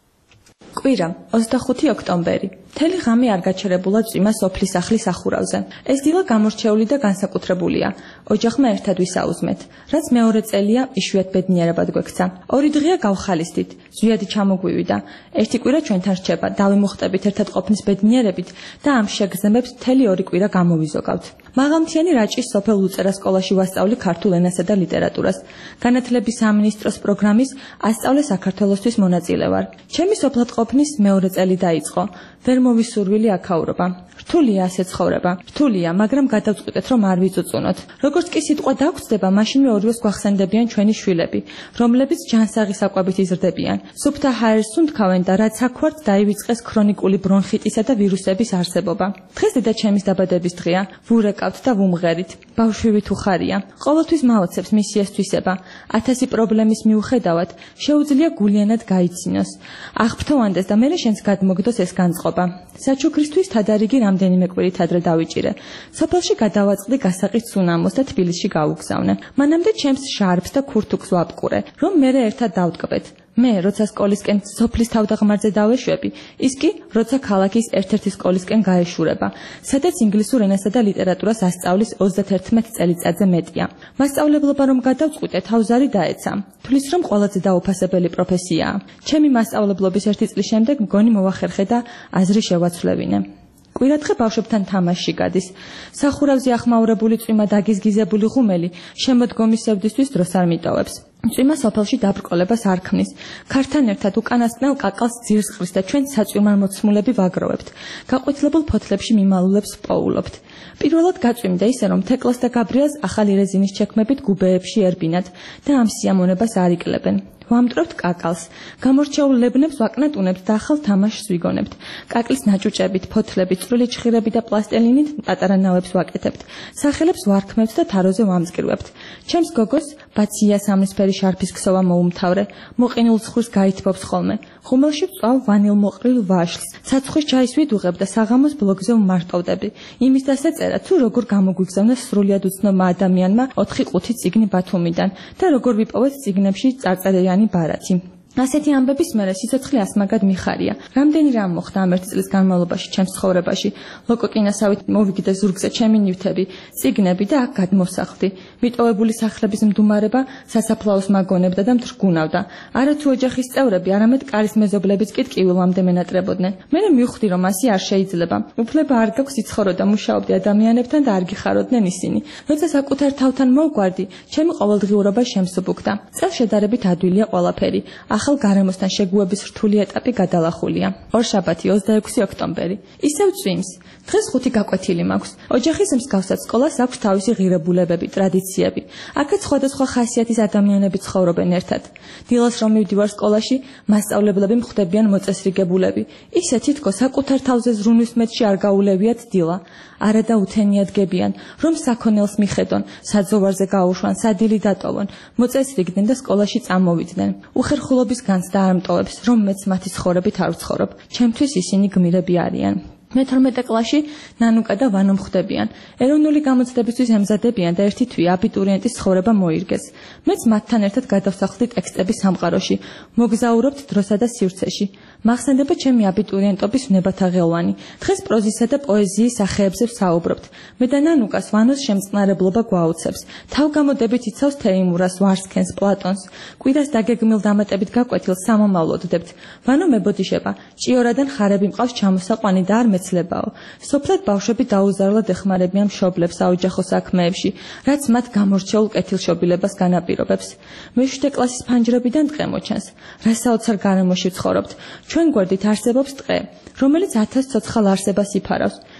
კვირა ოცდახუთი ოქტომბერი. მთელი ღამე არ გაჩერებულა წვიმა სოფლის სახლის სახურავზე. ეს დილა გამორჩეული და განსაკუთრებულია. ოჯახმა ერთად ვისაუზმეთ, რაც მეორე წელია იშვიათ ბედნიერებად გვექცა. ორი დღეა გავხალისდით, ზვიადი ჩამოგვივიდა. ერთი კვირა ჩვენთან რჩება, დავიმუხტებით ერთად ყოფნის ბედნიერებით და ამ შეგრძნებებს მთელი ორი კვირა გამოვიზოგავთ. მაღალმთიანი რაჭის სოფელ უწერა სკოლაში ვასწავლი ქართულ ენასა და ლიტერატურას. განათლების სამინისტროს პროგრამის ასწავლე საქართველოსთვის მონაწილე ვარ. ჩემი სოფლად ყოფნის მეორე წელი დაიწყო. ვერ მოვისურვილი აქაურობა. რთულია ასე ცხოვრება. რთულია, მაგრამ გადავწყვიტეთ, რომ არ ვიწუწუნოთ. როგორც კი სიტყვა დაგხვდება, მაშინვე ორივეს გვახსენდებიან ჩვენი შვილები, რომლებიც ჯანსაღი საკვებით იზრდებიან. სუფთა ჰაერს უნთქავენ და რაც აქვართ დაივიწყეს ქრონიკული ბრონხიტისა და ვირუსების არსებობა. დღეს დედაჩემის დაბადების დღეა. ვურეკავთ და ვუმღერით. ბავშვი თუ ხარია. ყოველთვის მაოცებს მისი ესთვისება. ათასი პრობლემის მიუხედავად, შეუძლია გულიანად გაიცინოს. აღფრთოვანდეს და მერე შენს გადმოგდოს ეს განწყობა. საჩუქრისთვის თადარიგი რამდენიმე კვირით ადრე დავიჭირე. სოფელში გადავაწყდი გასაყიდ სუნამოს და თბილისში გავუგზავნე. მანამდე ჩემს შარფს და ქურთუკს ვაპყურე, რომ მერე ერთად დავტკბეთ. მე, როცა სკოლისკენ სოფლის თავდაღმართზე დავეშვები, ის კი, როცა ქალაქის ერთ-ერთი სკოლისკენ გაეშურება, სადაც ინგლისურ ენასა და ლიტერატურას ასწავლის ოცდაათი წელიწადზე მეტია. მასწავლებლობა რომ გადავწყვიტე, თავზარი დაეცა. თulis რომ ყველაზე დაუფასებელი პროფესიაა. ჩემი მასწავლებლობის ერთი წლის შემდეგ მგონი მოვახერხე და აზრი შევაცვლევინე. კვირადღე ბავშვებთან თამაშში გადის. სახურავზე ახმაურებული წვიმა დაგიზგიზებული ღუმელი შემოდგომისევლისთვის დროს არ მიტოვებს. წვიმა სოფელში დაბრკოლებას არ ქმნის. ქართან ერთად უკანასკნელ კაკალს ძირს ყრის და ჩვენ საწვიმარმოცმულები ვაგროვებთ. გაყვითლებულ ფოთლებში მიმალულებს პოულობთ. პირველად გაწვიმდა ისე, რომ თეკლას და გაბრიელს ახალი რეზინის ჩექმებით გუბეებში ერბინათ და ამ სიამონებას არ იკლებენ. ვამტვრევთ კაკალს. გამორჩეულ ლებნებს ვაკნატუნებთ და ახალ თამაშს ვიგონებთ. კაკლის ნაჭუჭებით, ფოთლებით, წვრილი ჩხირები და პლასტელინით პატარა ნავებს ვაკეთებთ. სახელებს ვარქმევთ და თაროზე ვამზკრივებთ. ჩემს გოგოს ბაცია სამნისფერი შარფის ქსოვა მოუმთავრე. მოყინულ ცხვრს გაითბობს ხოლმე. ღუმელში ვწვავ ვანილმოყრილ ვაშლს. საცხვის ჩაის ვიდუღებ და საღამოს ბლოგზე ვმარტოვდები. იმის დასაწერა თუ როგორ გამოგვიგზავნა სრულიად უცნობმა ადამიანმა ოთხი ყუთი წიგნი ბათუმიდან და როგორ ვიპოვეთ წიგნებში წარწერიანი ბარათი. ასეთი ამბების მერე სიცოცხლე ასმაგად მიხარია. რამდენი რამ მოხდა ამ ერთი წლის განმავლობაში ჩემს ცხოვრებაში. ლოკოკინასავით მოვიგდე ზურგზე ჩემი ნივთები, წიგნები და აქ გადმოსახლდი. მიტოვებული სახლების მდუმარება სასაფლაოს მაგონებდა და მთრგუნავდა. არათუ ოჯახის წევრები, არამედ კარის მეზობლებიც კი ტკივილამდე მენატრებოდნენ. მე მივხვდი, რომ ასე არ შეიძლება. უფლება არ გაქვს იცხოვრო და მუშაობდი ადამიანებთან და არ გიხაროდნენ ისინი. როცა საკუთარ თავთან მოვგვარდი, ჩემი ყოველდღიურობა შემსუბუქდა. წელს შედარებით ადვილია ყველაფერი. ახალ გარემოსთან შეგუების რთული ეტაპი გადალახულია. ორშაბათი ოცდაექვსი ოქტომბერი. ისევ წვიმს. დღეს ხუთი გაკვეთილი მაქვს. ოჯახის მსგავსად სკოლას აქვს თავისი ღირებულებები, ტრადიციები. აქაც სხვადასხვა ხასიათის ადამიანები ცხოვრობენ ერთად. დილას რომ მივდივარ სკოლაში, მასწავლებლები მხვდებიან მოწესრიგებულები. ისე თითქოს საკუთარ თავზე ზრუნვის მეტში არ გაულევიათ დილა. არადა უთენიად გებიან, რომ საქონელს მიხედონ, საძოვარზე გაუშვან, სადილი დატოვონ, მოწესრიგდნენ და სკოლაში წამოვიდნენ. უხერხულობის განცდა არ მტოვებს, რომ მეც მათი ცხოვრებით არ ვცხოვრობ. ჩემთვის ისინი გმირები არიან. მეთორმეტე კლასში ნანუკა და ვანო მხვდებიან. ეროვნული გამოცდებისთვის ემზადებიან და ერთი თვე აბიტურიენტის ცხოვრება მოირგეს. მეც მათთან ერთად გადავსახლდი ტექსტების სამყაროში. მოგზაურობთ დროსა და სივრცეში. მახსენდება ჩემი აბიტურიენტობის ვნებათა ღელვანი. დღეს პროზისა და პოეზიის სახეებზე ვსაუბრობთ. მე და ნანუკას ვანოს შემწყნარებლობა გვაუცებს. თავგამოდებით იცავს თეიმურას, ვარსქენს, პლატონს. კვირას დაგეგმილ დამატებით გაკვეთილს სამომავლოდ დებთ. ვანო მებოდიშება. ჭიორადან ხარები მყავს ჩამოსაყვანი და არ მეცლებაო. სოფლად ბავშვები დაუზარლად ეხმარებიან მშობლებს საოჯახო საქმეებში, რაც მათ გამორჩეულ კეთილშობილებას განაპირობებს. მეშვიდე კლასის ფანჯრებიდან ტყე მოჩანს. რა საოცარ გარემოში ვცხოვრობთ. ჩვენ გვერდით არსებობს ტყე, რომელიც ათას ცოცხალ არსებას იფარავს.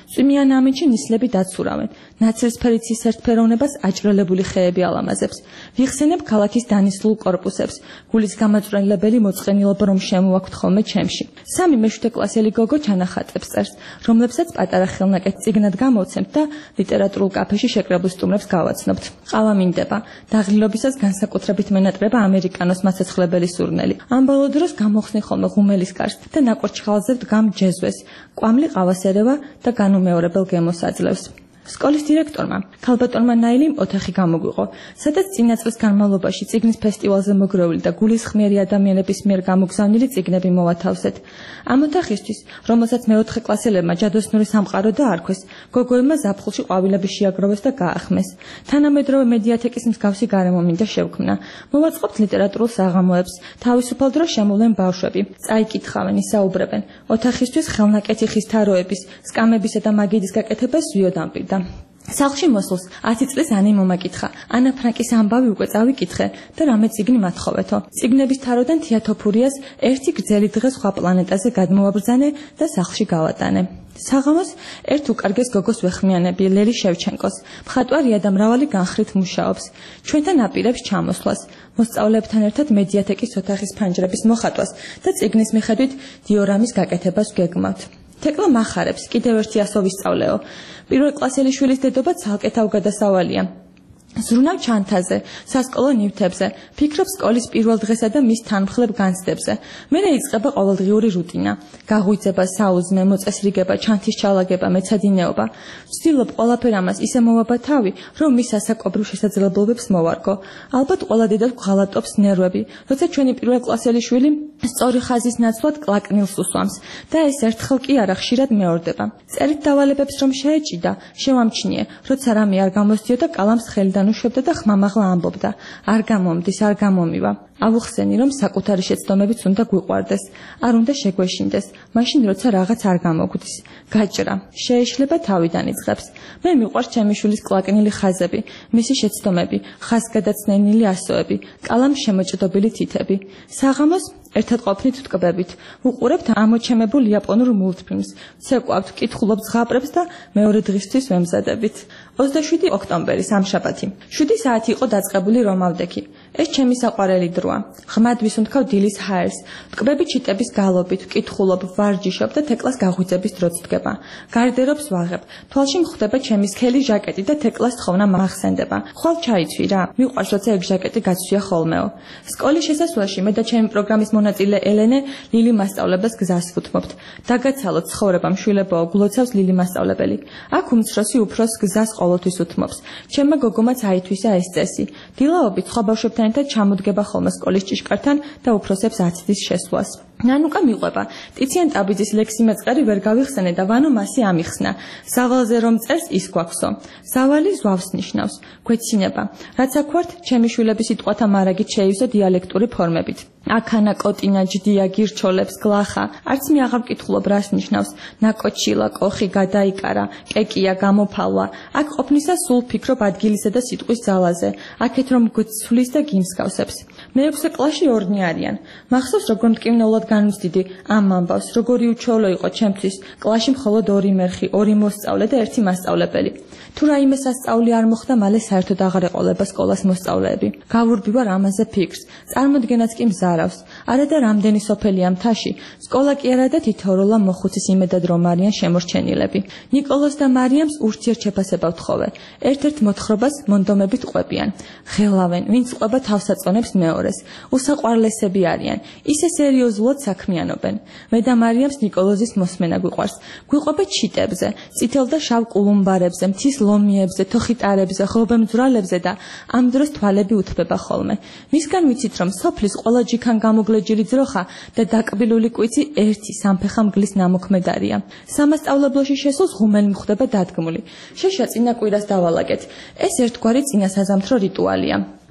წვიმიან ამინდში ნისლები დაცურავენ. ნაცრისფერი ცისერთფეროვნებას აჭრელებული ხეები ალამაზებს. ვიხსენებ ქალაქის დანისლულ კორპუსებს. გულის გამოწვრენლებელი მოწყენილობა რომ შემოვაქვთ ხოლმე ჩემში. სამი მეშვიდე კლასელი გოგო ჩანახატებს წერს, რომლებსაც პატარა ხელნაკეთ წიგნად გამოვცემთ და ლიტერატურულ კაფეში შეკრებულ სტუმრებს გავაცნობთ. ყავა მინდება. დაღლილობისას განსაკუთრებით მენატრება ამერიკანოს მასაცხლებელი სურნელი. ამ ბოლო დროს გამოხსნი ხოლმე ღუმელის კარს და ნაკურჩხალზე დგამ ჯეზვეს. კვამლი ყავას ერევა და განუმეორებელ გემოს აძლევს. სკოლის დირექტორმა ქალბატონმა ნაილიმ ოთახი გამოგვიყო, სადაც წინა წლის განმავლობაში წიგნის ფესტივალზე მოგროვილი და გულისხმიერი ადამიანების მიერ გამოგზავნილი წიგნები მოვათავსეთ. ამ ოთახისთვის, რომელსაც მეოთხე კლასელებმა ჯადოსნური სამყარო დაარქვეს, გოგოებმა ზაფხულში ყვავილები შეაგროვეს და გაახმეს. თანამედროვე მედიათეკის მსგავსი გარემო მინდა შევქმნა. მოვაწყობთ ლიტერატურულ საღამოებს, თავისუფალ დროს შემოვლენ ბავშვები, წაიკითხავენ, ისაუბრებენ. ოთახისთვის ხელნაკეთი ხის თაროების, სკამებისა და მაგიდის გაკეთებას ვიოდამპირდა. სახლში მოსულს ათი წლის ანი მომაკითხა. ანა ფრანკის ამბავი უკვე წავიკითხე და რამე წიგნი მათხოვეთო. წიგნების თაროდან თეატოფურიას ერთი გრძელი დღე სხვა პლანეტაზე გადმოაბრძანე და სახლში გავატანე. საღამოს ერთ უკარგეს გოგოს ვეხმიანები ლელი შევჩენკოს. მხატვარია და მრავალი განხრით მუშაობს. ჩვენთან აპირებს ჩამოსვლას. მოსწავლეებთან ერთად მედიათეკის ოთახის ფანჯრების მოხატვას და წიგნის მიხედვით დიორამის გაკეთებას გეგმავთ. თეკლა მახარებს, კიდევ ერთი ასო ვისწავლეო. პირველ კლასელი შვილის დედობა ცალკე თავგადასავალია. ზრუნავ ჩანთაზე, სასკოლო ნივთებზე, ფიქრობ სკოლის პირველ დღესა და მის თანმხლებ განცდებზე. მერე იწყება ყოველდღიური რუტინა. გაღვიძება, საუზმე, მოწესრიგება, ჩანთის ჩალაგება, მეცადინეობა. ვცდილობ ყველაფერ ამას ისე მოვაბა თავი, რომ მის ასაკობრივ შესაძლებლობებს მოვარგო. ალბათ ყველა დედას ღალატობს ნერვები, როცა ჩვენი პირველ კლასელი შვილი სწორი ხაზის ნაცვლად კლაკნილს უსვამს და ეს ერთხელ კი არა ხშირად მეორდება. წერით დავალებებს რომ შეეჭიდა, შევამჩნიე, როცა რამე არ გამოსდიოდა კალამს ხელიდან უშვებდა და ხმამაღლა ამბობდა. არ გამომდის, არ გამომივა. ავუხსენი რომ საკუთარი შეცდომებიც უნდა გვიყვარდეს, არ უნდა შეგვეშინდეს, მაშინ როცა რაღაც არ გამოგვდის. გაჭრა, შეეშლება თავიდან იწყებს. მე მიყვარს ჩემი შვილის კლაკნილი ხაზები, მისი შეცდომები, ხაზგადაცნენილი ასოები, კალამს შემოჭდობილი თითები. საღამოს ერთად ყოფნით ვტკბებით. ვუყურებთ ამოჩემებულ იაპონურ მულტფილმს, ცეკვავთ, კითხულობთ ზღაპრებს და მეორე დღისთვის ვემზადებით. ოცდაშვიდი ოქტომბერი სამშაბათი. შვიდი საათი იყო დაწყებული რომავდექი. ეს ჩემი საყვარელი დროა. ღმად ვისუნთქავ დილის ჰაერს. ვტკბები ჩიტების გალობით, ვკითხულობ, ვარჯიშობ და თეკლას გაღვიძების დროც დგება. გარდერობს ვაღებ. თვალში მხვდება ჩემი სქელი ჟაკეტი და თეკლას თხოვნა მახსენდება. ხვალ ჩაიცვი რა. მიყვარს როცა ეგ ჟაკეტი გაცვია ხოლმეო. სკოლის შესასვლელში მე და ჩემი პროგრამის მონაწილე ელენე ლილი მასწავლებლებს გზას ვუთმობთ. დაგაცალოთ ცხოვრება მშვილებაო, გლოცავს ლილი მასწავლებელი. აქ უმცროსი უფროს გზას ყოველთვის უთმობს. ჩემმა გოგომაც აითვისა ეს წესი. დილაობით სხვა ბავშვებთან ერთად ჩამოდგება ხოლმე სკოლის ჭიშკართან და უფროსებს აცდის შესვლას. ნანუკა მიყვება. ტიციან ტაბიძის ლექსიმეწყერი ვერ გავიხსენე და ვანო მასი ამიხსნა. სავალზე რომ წერს ის გვაქვსო. სავალი ზვავს ნიშნავს. გვეცინება. რაც აქ ვართ, ჩემი შვილების სიტყვათა მარაგით შეივსო დიალექტური ფორმებით. აქანა კოტინა ჯდია გირჩოლებს გლახა. არც მე აღარ ვკითხულობ რას ნიშნავს. ნაკოჩილა, კოხი გადაიკარა, კეკია გამოფალვა. აქ ყოფნისას სულ ფიქრობ ადგილისა და სიტყვის ძალაზე. აქეთ რომ გვცვლის და გიმსგავსებს. მეექვსე კლასში ორნი არიან. მახსოვს როგორ მტკივნეულად განვცდიდი ამ ამბავს, როგორი უჩვეულო იყო ჩემთვის. კლასში მხოლოდ ორი მერხი, ორი მოსწავლე და ერთი მასწავლებელი. თუ რაიმე სასწაული არ მოხდა, მალე საერთოდ აღარ ეყოლება სკოლას მოსწავლეები. გავურბივარ ამაზე ფიქრს. წარმოდგენაც კი მზარავს. არა და რამდენი სოფელია მთაში. სკოლა კი არა და თითოეულა მოხუცის იმედად რომ არიან შემორჩენილები. ნიკოლოს და მარიამს ურთიერთშეფასება ვთხოვე. ერთ-ერთ მოთხრობას მონდომებით ყვებიან. ღელავენ, ვინც ყვება თავსაწონებს მეორეს. უსაყვარლესები არიან. ისე სერიოზულად საქმიანობენ. მე და მარიამს ნიკოლოზის მოსმენა გვიყვარს. გვიყვება ჩიტებზე, წითელ და შავ კულუმბარებზე, მთის ლომიებზე, თოხიტარებზე, ღობემძვრალებზე და ამ დროს თვალები უთბება ხოლმე. მისგან ვიცით რომ სოფლის ყველა ჯიქან გამოგლეჯილი ძროხა და დაკბილული კვიცი ერთი სამფეხა მგლის ნამოქმედარია. სამასწავლებლოში შესულს ღუმელი მხდება დადგმული. შეშა წინა კვირას დავალაგეთ. ეს ერთგვარი წინასაზამთრო რიტუალია.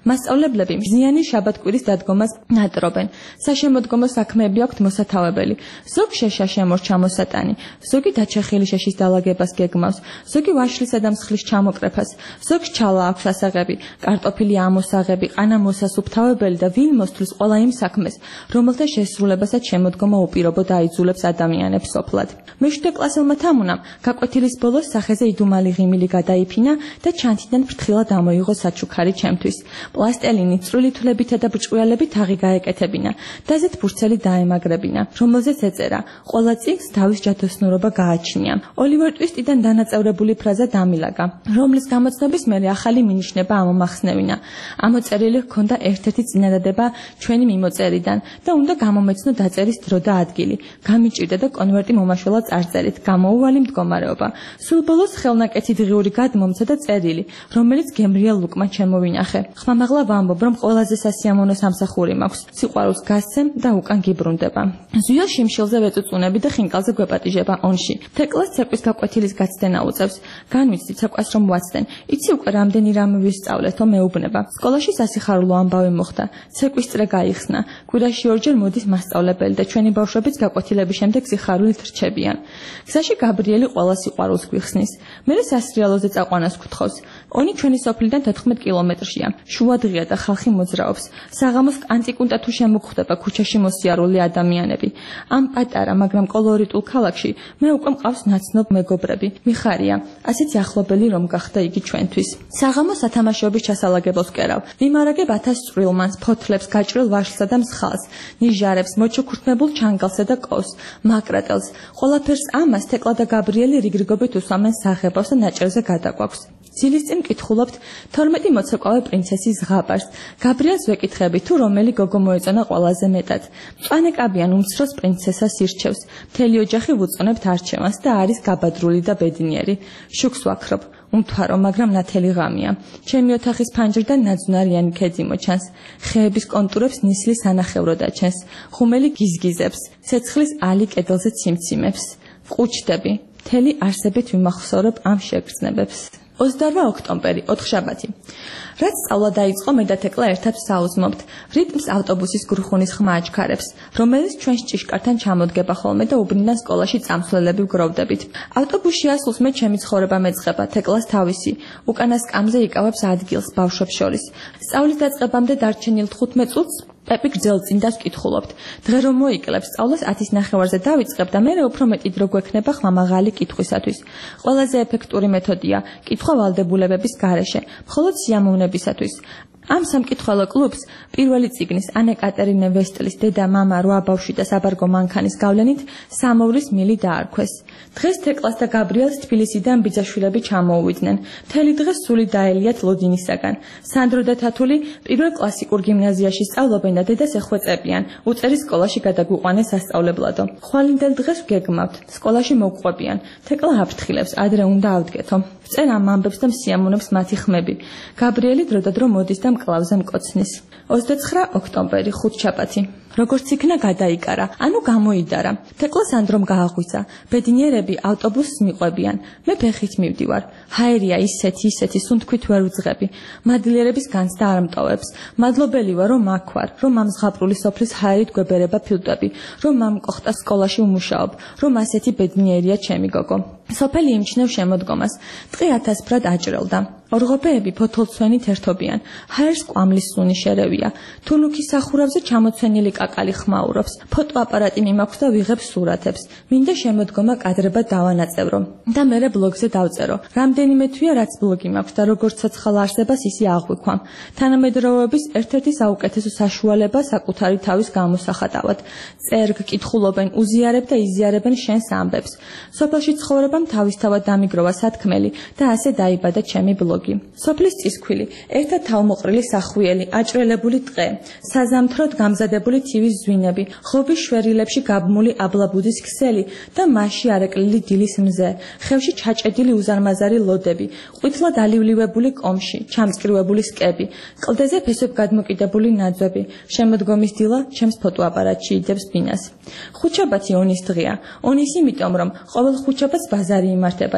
მასწავლებლები მზიანი შაბათ-კვირის დადგომას ნატრობენ. საშემოდგომო საქმეები აქვთ მოსათავებელი. ზოგ შეშა შემორჩა მოსატანი, ზოგი დაჩეხილი შეშის დალაგებას გეგმავს, ზოგი ვაშლისა და მსხლის ჩამოკრეფას, ზოგ ჩალა აქვს ასაღები, კარტოფილი ამოსაღები, ყანა მოსასუფთავებელი და ვინ მოსთვლის ყველა იმ საქმეს, რომელთა შესრულებასაც შემოდგომა უპირობო დაიძულებს ადამიანებს სოფლად. მეშვიდე კლასელმა თამუნამ გაკვეთილის ბოლოს სახეზე იდუმალი ღიმილი გადაიფინა და ჩანთიდან ფრთხილად ამოიღო საჩუქარი ჩემთვის. პლასტელინი წვრილი თვლებითა და ბრჭყვიალებით თაღი გაეკეთებინა, დაზეთ ფურცელი დაემაგრებინა, რომელზეც ეწერა: ყველა წიგნს თავის ჯადოსნურობა გააჩნია. ოლივერ ტვისტიდან დანაწევრებული ფრაზა დამილაგა, რომლის გამოცნობის მერე ახალი მინიშნება ამომახსნევინა. ამოწერილი ჰქონდა ერთ-ერთი წინადადება ჩვენი მიმოწერიდან და უნდა გამომეცნო დაწერის დრო და ადგილი. გამიჭირდა და კონვერტი მომაშველად წარწერით, გამოუვალი მდგომარეობა. სულ ბოლოს ხელნაკეთი დღიური გადმომცა და წერილი, რომელიც გემრიელ ლუკმა შემოვინახე. ხმამაღლა ვამბობ, რომ ყველაზე სასიამოვნო სამსახური მაქვს. სიყვარულს გასცემ და უკან გიბრუნდება. ზუია შიმშილზე ვეწუწუნები და ხინკალზე გვეპატიჟება ონში. თეკლას ცეკვის გაკვეთილის გაცდენა უწევს. განვიცდი ცეკვას რომ ვაცდენ. იცი უკვე რამდენი რამე ვისწავლეთო მეუბნება. სკოლაში სასიხარულო ამბავი მოხდა. ცეკვის წრე გაიხსნა. კვირაში ორჯერ მოდის მასწავლებელი და ჩვენი ბავშვებიც გაკვეთილების შემდეგ სიხარულით რჩებიან. გზაში გაბრიელი ყველა სიყვარულს გვიხსნის. მე სასრიალოზე წაყვანას გთხოვს. ონი ჩვენი სოფლიდან თოთხმეტ კილომეტრშია. შუა დღეა და ხალხი მოძრაობს. საღამოს ანტიკუნტა თუ შემოგხვდება ქუჩაში მოსიარულე ადამიანები. ამ პატარა, მაგრამ კოლორიტულ ქალაქში მე უკვე მყავს ნაცნობ მეგობრები. მიხარია, ასეთი ახლობელი რომ გახდა იგი ჩვენთვის. საღამოს სათამაშოების ჩასალაგებელს ვკერავ. ვიმარაგებ ათას წვრილმანს, ფოთლებს, გაჭრილ ვაშლსა და მსხალს, ნიჟარებს, მოჩუქურთმებულ ჩანგალსა და კოს, მაკრატელს. ყველაფერს ამას თეკლა და გაბრიელი რიგრიგობით უსვამენ საღებავს და ნაჭერზე გადაგვაქვს. ძილის წინ კითხულობთ თორმეტი მოცეკვავე პრინცესის ზღაპარს. გაბრიელს ვეკითხები თუ რომელი გოგო მოეწონა ყველაზე მეტად. მწვანეკაბიან უმცროს პრინცესას ირჩევს. მთელი ოჯახი ვუწონებთ არჩევანს და არის გაბადრული და ბედნიერი. შუქს ვაქრობ. უმთვარო, მაგრამ ნათელი ღამია. ჩემი ოთახის ფანჯრიდან ნაძვნარიანი ქედი მოჩანს. ხეების კონტურებს ნისლის ანახევრო დაჩენს. ხუმელი გიზგიზებს. ცეცხლის ალი კედელზე ციმციმებს. ვყუჩდები. მთელი არსებით ვიმახსოვრებ ამ შეგრძნებებს. ოცდაორმა ოქტომბერი, ოთხშაბათი. რაც სწავლა დაიწყო, მე და თეკლა ერთად საუზმობთ. რიტმს ავტობუსის გრუხუნის ხმა აჩქარებს, რომელიც ჩვენს ჭიშკართან ჩამოდგება ხოლმე და უბნიდან სკოლაში წამსვლელები ვგროვდებით. ავტობუსში ასულს მე ჩემი ცხოვრება მეწყება, თეკლას თავისი. უკანა სკამზე იკავებს ადგილს ბავშვებს შორის. სწავლის დაწყებამდე დარჩენილ თხუთმეტ წუთს პეპი გრძელწინდას ვკითხულობთ. დღე რომ მოიკლებს, სწავლას ათის ნახევარზე დავიწყებ და მერე უფრო მეტი დრო გვექნება ხმამაღალი კითხვისათვის. ყველაზე ეფექტური მეთოდია კითხვა ვალდებულებების გარეშე, მხოლოდ სიამოვნებისათვის. ამ სამკითხველო კლუბს პირველი წიგნის ანე კატერინე ვესტლის დედა მამა რვა ბავშვი და საბარგო მანქანის გავლენით სამოვრის მილი დაარქვეს. დღეს თეკლას და გაბრიელს თბილისიდან ბიძაშვილები ჩამოუვიდნენ. მთელი დღე სული დაელიათ ლოდინისაგან. სანდრო და თათული პირველ კლასიკურ გიმნაზიაში სწავლობენ და დედას ეხვეწებიან. უწერის სკოლაში გადაგვიყვანეს სასწავლებლადო. ხვალინდელ დღეს ვგეგმავთ. სკოლაში მოვყვებიან. თეკლა აფრთხილებს, ადრე უნდა ავდგეთო. ვწერ ამ ამბებს და მსიამოვნებს მათი ხმები. გაბრიელი დროდადრო მოდის და მკლავზე მკოცნის. ოცდაცხრა ოქტომბერი, ხუთშაბათი. როგორც იქნა გადაიკარა, ანუ გამოიდარა. თეკლას ანდრომ გააღვიძა. ბედნიერები ავტობუსს მიყვებიან. მე ფეხით მივდივარ. ჰაერია ისეთი, ისეთი, სუნთქვით ვერ ვძღები. მადლიერების განცდა არ მტოვებს. მადლობელი ვარ, რომ აქ ვარ, რომ ამ ზღაპრული სოფლის ჰაერით გვებერება ფილტვები, რომ ამ კოხტა სკოლაში ვმუშაობ, რომ ასეთი ბედნიერია ჩემი გოგო. სოფელი იმჩნევ შემოდგომას. ტყე ათასფრად აჭრელდა. ორღობეები ფოთოლცვენით ერთობიან. ჰაერს კვამლის სუნი შერევია. თუნუქის სახურავზე ჩამოცვენილი კაკალი ხმაურობს. ფოტოაპარატი მიმაქვს და ვიღებ სურათებს. მინდა შემოდგომა კადრებად დავანაწევრო და მერე ბლოგზე დავწერო. რამდენიმე თვეა რაც ბლოგი მაქვს და როგორც ცოცხალ არსებას ისე აღვიქვამ. თანამედროვეობის ერთ-ერთი საუკეთესო საშუალება საკუთარი თავის გამოსახატავად. წერ, გკითხულობენ, უზიარებ და იზიარებენ შენს ამბებს. სოფელში ცხოვრებამ თავისთავად დამიგროვა სათქმელი და ასე დაიბადა ჩემი ბლოგი. სოფლის წისქვილი, ერთად თავმოყრილი სახვიელი, აჭრელებული ტყე, საზამთროდ გამზადებული თივის ზვინები, ხობის შვერილებში გაბმული აბლაბუდის ქსელი და მასში არეკლილი დილის მზე, ხევში ჩაჭედილი უზარმაზარი ლოდები, ყვითლად ალივლივებული კომში, ჩამწკრივებული სკები, კლდეზე ფესვებ გადმოკიდებული ნაძვები, შემოდგომის დილა ჩემს ფოტოაპარატში იდებს ბინას. ხუთშაბათი ონის დღეა, ონის იმიტომ რომ ყოველ ხუთშაბათს ბაზარი იმართება იქ.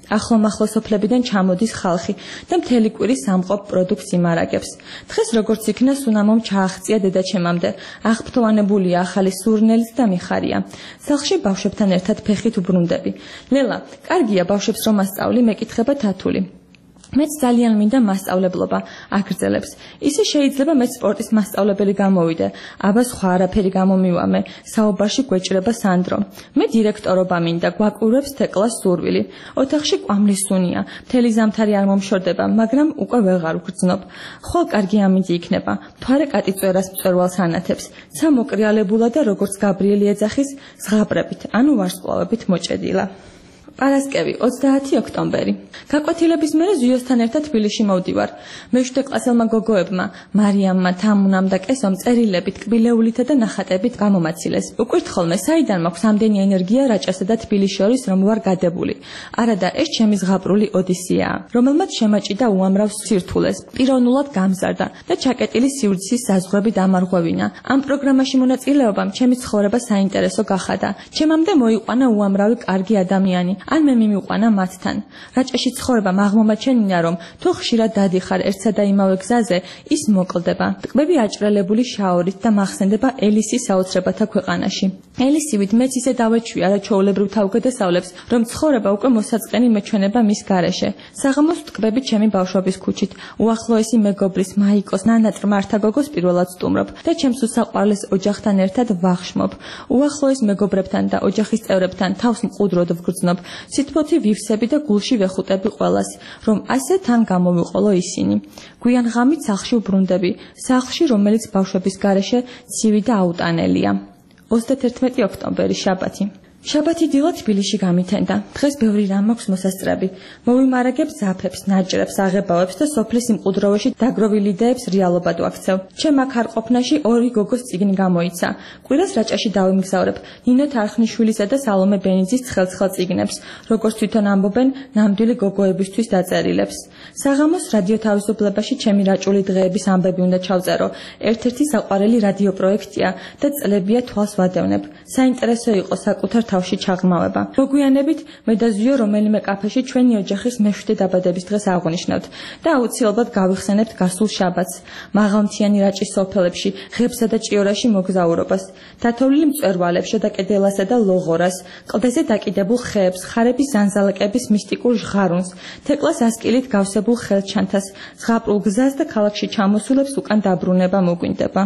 ახლომახლო სოფლებიდან ჩამოდის ხალხი და მთელი კვირი სამყოფ პროდუქტს იმარაგებს. დღეს როგორც იქნა სუნამომ ჩააღწია დედაჩემამდე. აღფრთოვანებულია ახალი სურნელიც და მიხარია. სახლში ბავშვებთან ერთად ფეხით უბრუნდები. ლელა, კარგია ბავშვებს რომ ასწავლი, მეკითხება თათული. მეც ძალიან მინდა მასწავლებლობა, აგრძელებს. ისე შეიძლება მეც სპორტის მასწავლებელი გამოვიდე. აბა სხვა არაფერი გამომივამე. საუბარში გვეჭრება სანდრო. მე დირექტორობა მინდა, გვაკვირვებს თეკლას სურვილი. ოთახში კვამლის სუნია. მთელი ზამთარი არ მომშორდება, მაგრამ უკვე ვეღარ ვგრძნობ. ხვალ კარგი ამინდი იქნება. მთვარე კატიწვერას მწვერვალს ანათებს. ცა მოკრიალებულა და როგორც გაბრიელი ეძახის, ზღაპრებით, ანუ ვარსკვლავებით მოჭედილა. პარასკევი ოცდაათი ოქტომბერი. გაკვეთილების მერე ზიოსთან ერთად თბილისში მოვდივარ. მეშვიდე კლასელმა გოგოებმა, მარიამმა, თამუნამ და კესომ წერილებით, კბილეულითა და ნახატებით გამომაცილეს. უკვირთ ხოლმე, საიდან მაქვს ამდენი ენერგია რაჭასა და თბილისს შორის, რომ ვარ გადებული. არადა ეს ჩემი ზღაპრული ოდისეაა, რომელმაც შემაჭიდა უამრავ სირთულეს, პიროვნულად გამზარდა და ჩაკეტილი სივრცის საზღვრები დამარღვევინა. ამ პროგრამაში მონაწილეობამ ჩემი ცხოვრება საინტერესო გახადა. ჩემამდე მოიყვანა უამრავი კარგი ადამიანი. ან მე მიმიყვანა მათთან. რაჭაში ცხოვრება მაღმომაჩენინა, რომ თუ ხშირად დადიხარ ერთსა და იმავე გზაზე, ის მოკლდება. ტკბები აჭრელებული შაორით და მახსენდება ელისის საოცრებათა ქვეყანაში. ელისივით მეც ისე დავეჩვია რა ჩვეულებრივ თავგადასავლებს, რომ ცხოვრება უკვე მოსაწყენი მეჩვენება მის გარეშე. საღამოს ტკბები ჩემი ბავშვობის ქუჩით, უახლოესი მეგობრის მაიკოს, ნანატ მართა გოგოს პირველად სტუმრობ და ჩემს უსაყვარლეს ოჯახთან ერთად ვახშმობ. უახლოეს მეგობრებთან და ოჯახის წევრებთან თავს მყუდროდ ვგრძნობ. სითბოთი ვივსები და გულში ვეხუტები ყველას, რომ ასე თან გამოვიყოლო ისინი. გვიან ღამით სახლში ვბრუნდები, სახლში, რომელიც ბავშვების გარეშე ცივი და აუტანელია. ოცდაათი ოქტომბერი, შაბათი. შაბათი დილა თბილისში გამითენდა. დღეს ბევრი რამ მაქვს მოსასწრები. მოვიმარაგებ ზაფებს, ნაჭრებს, აღებავებს და სოფლის იმყუდროვეში დაგროვილი იდეებს რეალობად ვაქცევ. ჩემ აქ არ ყოფნაში ორი გოგოს წიგნი გამოიცა. კვირას რაჭაში დავიმგზავრებ ნინო თარხნიშვილისა და სალომე ბენიძის ცხელ-ცხელ წიგნებს, როგორც თვითონ ამბობენ, ნამდვილი გოგოებისთვის დაწერილებს. საღამოს რადიო თავისუფლებაში ჩემი რაჭული დღეების ამბები უნდა ჩავწერო. ერთ-ერთი საყვარელი რადიო პროექტია და წლებია თვალს ვადევნებ. საინტერესო იყო საკუთარ თავში ჩაღრმავება. მოგვიანებით მე და ზიო რომელიმე კაფეში ჩვენი ოჯახის მეშვიდე დაბადების დღეს აღვნიშნავთ და აუცილებლად გავიხსენებთ გასულ შაბათს, მაღალმთიანი რაჭის სოფელებში, ღებსა და ჭიორაში მოგზაურობას, დათოვლილი მწვერვალებს, შედაკედილასა და ლოღორას, კლდეზე დაკიდებულ ხეებს, ხარების ზანზალაკების მისტიკურ ჟღარუნს, თეკლას ასკილით გავსებულ ხელჩანთას, ზღაპრულ გზას და ქალაქში ჩამოსულებს უკან დაბრუნება მოგვინდება.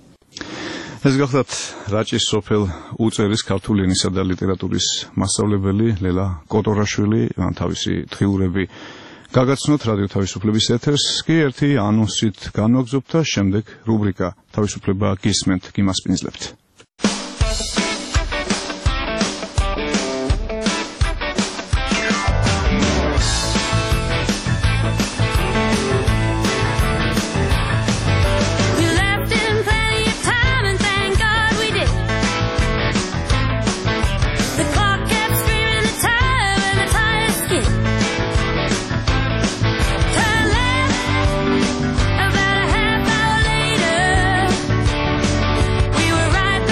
ეს გახლავთ რაჭის სოფელ უწერის ქართული ენისა და ლიტერატურის მასწავლებელი ლელა კოტორაშვილი, თავისი დღიურები გაგაცნოთ რადიო თავისუფლების ეთერს, კი ერთი ანონსით განვაგზობთ და შემდეგ რუბრიკა თავისუფლება გისმენთ, გიმასპინძლებთ. Right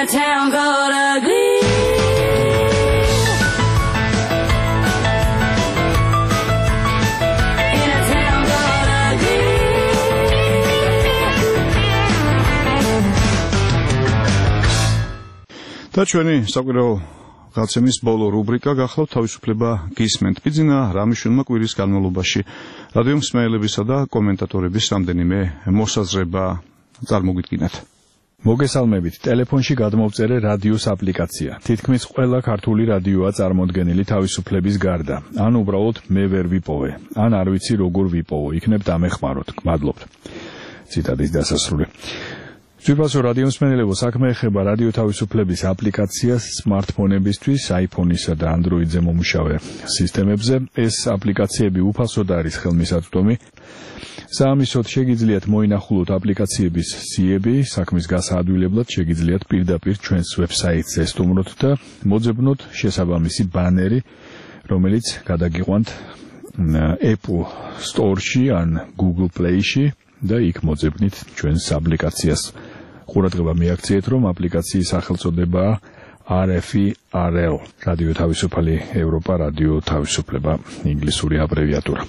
a town called Ugly. In a town called Ugly. და ჩვენი საკვირაო გაცემის ბოლო რუბრიკა გახლავთ თავისუფლება გისმენთ. ბიძინა რამიშვილმა კვირის განმავლობაში რადიო მსმენელებისა და კომენტატორების რამდენიმე მოსაზრება წარმოგიდგინათ. მოგესალმებით. ტელეფონში გადმოვწერე რადიოს აპლიკაცია. თითქმის ყველა ქართული რადიოა წარმოდგენილი თავისუფლების გარდა. ან უბრალოდ მე ვერ ვიპოვე, ან არ ვიცი როგორ ვიპოვო. იქნებ დამეხმაროთ. გმადლობთ. ციტატის დასასრული. ძვირფასო რადიო მსმენელებო, საქმე ეხება რადიო თავისუფლების აპლიკაციას smartphone-ებისთვის, iPhone-ისა და Android-ზე მომუშავე სისტემებზე. ეს აპლიკაციები უფასოდ არის ხელმისაწვდომი. საამისოდ შეგიძლიათ მოინახულოთ აპლიკაციების სიები, საქმის გასაადვილებლად შეგიძლიათ პირდაპირ ჩვენს ვებსაიტზე სტუმროთ და მოძებნოთ შესაბამისი ბანერი, რომელიც გადაგიყვანთ Apple Store-ში ან Google Play-ში და იქ მოძებნით ჩვენს აპლიკაციას. ყურადღება მიაქციეთ, რომ აპლიკაციის სახელწოდებაა R F E R L, რადიო თავისუფალი ევროპა, რადიო თავისუფლება, ინგლისური აბრევიატურა.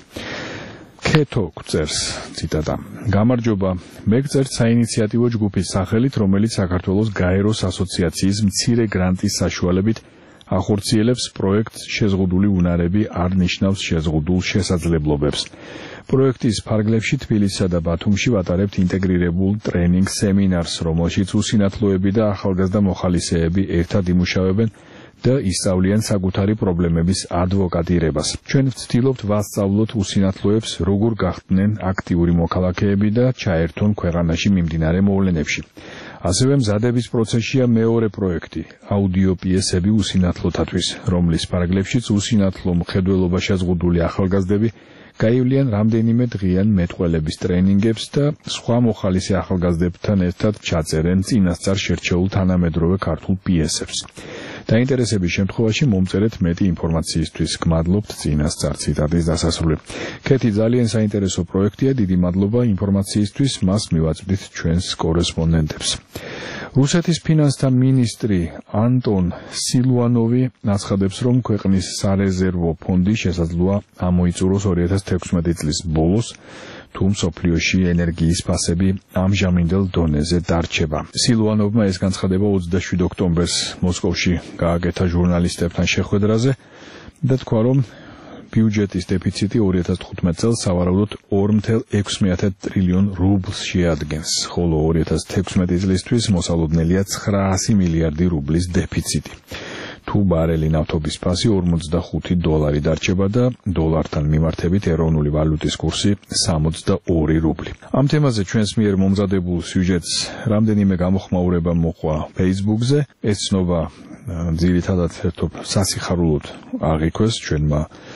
ქეთო გწერს, ციტატა. გამარჯობა, მე გწერთ საინიციატივო ჯგუფის სახელით, რომელიც საქართველოს გაეროს ასოციაციის მცირე გრანტის საშუალებით ახორციელებს პროექტს შეზღუდული უნარები არ ნიშნავს შეზღუდულ შესაძლებლობებს. პროექტის ფარგლებში თბილისსა და ბათუმში ვატარებთ ინტეგრირებულ ტრენინგ სემინარს, რომელშიც უსინათლოები და ახალგაზრდა მოხალისეები ერთად იმუშავებენ და ისწავლიან საკუთარი პრობლემების ადვოკატირებას. ჩვენ ვცდილობთ ვასწავლოთ უსინათლოებს, როგორ გახდნენ აქტიური მოქალაქეები და ჩაერთონ ქვეყანაში მიმდინარე მოვლენებში. ასევე მზადების პროცესშია მეორე პროექტი, აუდიო პიესები უსინათლოთათვის, რომლის ფარგლებშიც usinathlo მხედველობა შეზღუდული ახალგაზრდები გაივლიან რამდენიმე დღიან მეტყველების ტრენინგებს და სხვა მოხალისე ახალგაზრდებთან ერთად ჩაწერენ წინასწარ შერჩეულ თანამედროვე ქართულ პიესებს. დაინტერესების შემთხვევაში მომწერეთ მეტი ინფორმაციისთვის. გმადლობთ წინასწარ. ციტატის დასასრული. ქეთი ძალიან საინტერესო პროექტია, დიდი მადლობა ინფორმაციისთვის, მას მივაწვდით ჩვენს კორესპონდენტებს. რუსეთის ფინანსთა მინისტრი ანტონ სილუანოვი აცხადებს, რომ ქვეყნის სარეზერვო ფონდი შესაძლოა ამოიწუროს ორი ათას თექვსმეტი წლის ბოლოს, თუ მსოფლიოში ენერგიის ფასები ამჟამინდელ დონეზე დარჩება. სილუანოვმა ეს განცხადება ოცდაშვიდ ოქტომბერს მოსკოვში გააკეთა ჟურნალისტებთან შეხვედრაზე და თქვა, რომ ბიუჯეტის დეფიციტი ორი ათას თხუთმეტ წელს სავარაუდოდ ორი წუთი ექვსი ტრილიონ რუბლს შეადგენს, ხოლო ორი ათას თექვსმეტი წლისთვის მოსალოდნელია ცხრაასი მილიარდი რუბლის დეფიციტი. თუ ბარელი ნავთობის ფასი ორმოცდახუთი დოლარი დარჩება და დოლართან მიმართებით ეროვნული ვალუტის კურსი სამოცდაორი რუბლი. ამ თემაზე ჩვენს მიერ მომზადებულ სიუჟეტს რამდენიმე გამოხმაურება მოყვა Facebook-ზე. ეს ცნობა ძირითადად ერთობ სასიხარულოდ აღიქვეს ჩვენმა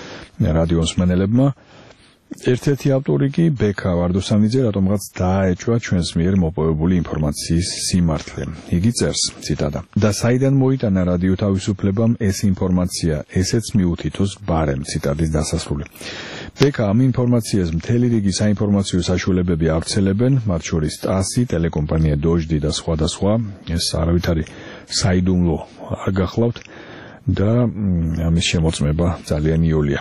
რადიო მსმენელებმა. ერთ-ერთი ავტორი კი ბექა ვარდოსანიძე, რატომღაც დააეჭვა ჩვენს მიერ მოპოვებული ინფორმაციის სიმართლე. იგი წერს, ციტატა: და საიდან მოიტანა რადიო თავისუფლებამ ეს ინფორმაცია, ესეც მიუთითოს ბარემ. ციტატის დასასრული. ბექა ამ ინფორმაციას მთელი რიგი საინფორმაციო საშუალებები ავრცელებენ, მათ შორის ტასი, ტელეკომპანია დოჟდი და სხვა და სხვა. ეს არავითარი საიდუმლო არ გახლავთ და ამის შემოწმება ძალიან იოლია.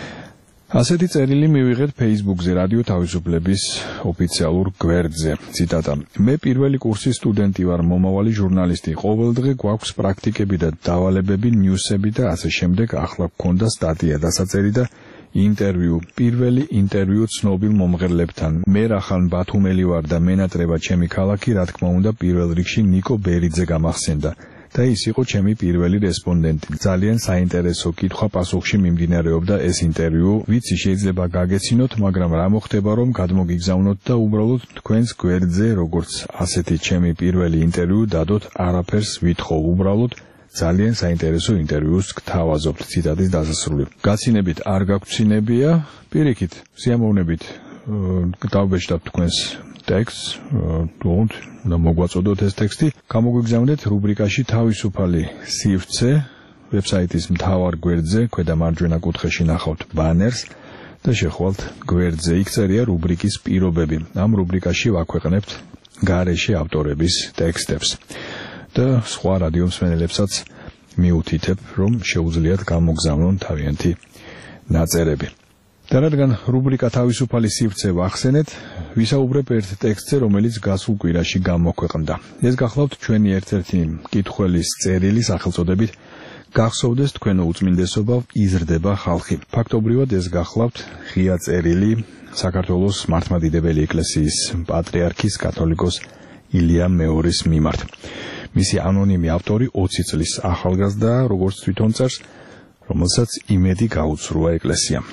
ასეთი წერილი მივიღეთ Facebook-ზე რადიო თავისუფლების ოფიციალურ გვერდზე. ციტატა: მე პირველი კურსის სტუდენტი ვარ, მომავალი ჟურნალისტი. ყოველდღე გვაქვს პრაქტიკები და დავალებები, ნიუსები და ასე შემდეგ. ახლა გქონდა სტატია დასაწერი და ინტერვიუ. პირველი ინტერვიუ ცნობილ მომღერლებთან. მე რახან ბათუმელი ვარ და მენატრება ჩემი ქალაქი, რა თქმა უნდა, პირველ რიგში ნიკო ბერიძე გამახსენდა. და ის იყო ჩემი პირველი რესპონდენტი. ძალიან საინტერესო კითხვა-პასუხში მიმდინარეობდა ეს ინტერვიუ. ვიცი შეიძლება გაგეცინოთ, მაგრამ რა მოხდება, რომ გადმოგიგზავნოთ და უბრალოდ თქვენს გვერდზე, როგორც ასეთი ჩემი პირველი ინტერვიუ დადოთ, არაფერს ვითხოვ, უბრალოდ ძალიან საინტერესო ინტერვიუს გთავაზობთ. ციტატის დასასრული. გაცინებით არ გაგვცინებია, პირიქით, სიამოვნებით დავბეჭდავთ თქვენს ტექსტს, თუნდ და მოგვაწოდოთ ეს ტექსტი. გამოგვიგზავნეთ რუბრიკაში თავისუფალი სივრცე, ვებსაიტის მთავარ გვერდზე, ქვედა მარჯვენა კუთხეში ნახავთ ბანერს და შეხვალთ გვერდზე. იქ წერია რუბრიკის პირობები. ამ რუბრიკაში ვაქვეყნებთ გარეშე ავტორების ტექსტებს. და სხვა რადიო მსმენელებსაც მიუთითებ, რომ შეუძლიათ გამოგზავნონ თავიანთი ნაწერები. და რადგან რუბრიკა თავისუფალი სივრცე ვახსენეთ, ვისაუბრებ ერთ ტექსტზე, რომელიც გასულ კვირაში გამოქვეყნდა. ეს გახლავთ ჩვენი ერთ-ერთი მკითხველის წერილი სახელწოდებით გახსოვდეს თქვენო უწმინდესობა, იზრდება ხალხი. ფაქტობრივად ეს გახლავთ ღია წერილი საქართველოს მართლმადიდებელი ეკლესიის პატრიარქის კათოლიკოს ილია მეორის მიმართ. მისი ანონიმი ავტორი ოცი წლის ახალგაზრდაა, როგორც თვითონ წერს, რომელსაც იმედი გაუცრუა ეკლესიამ.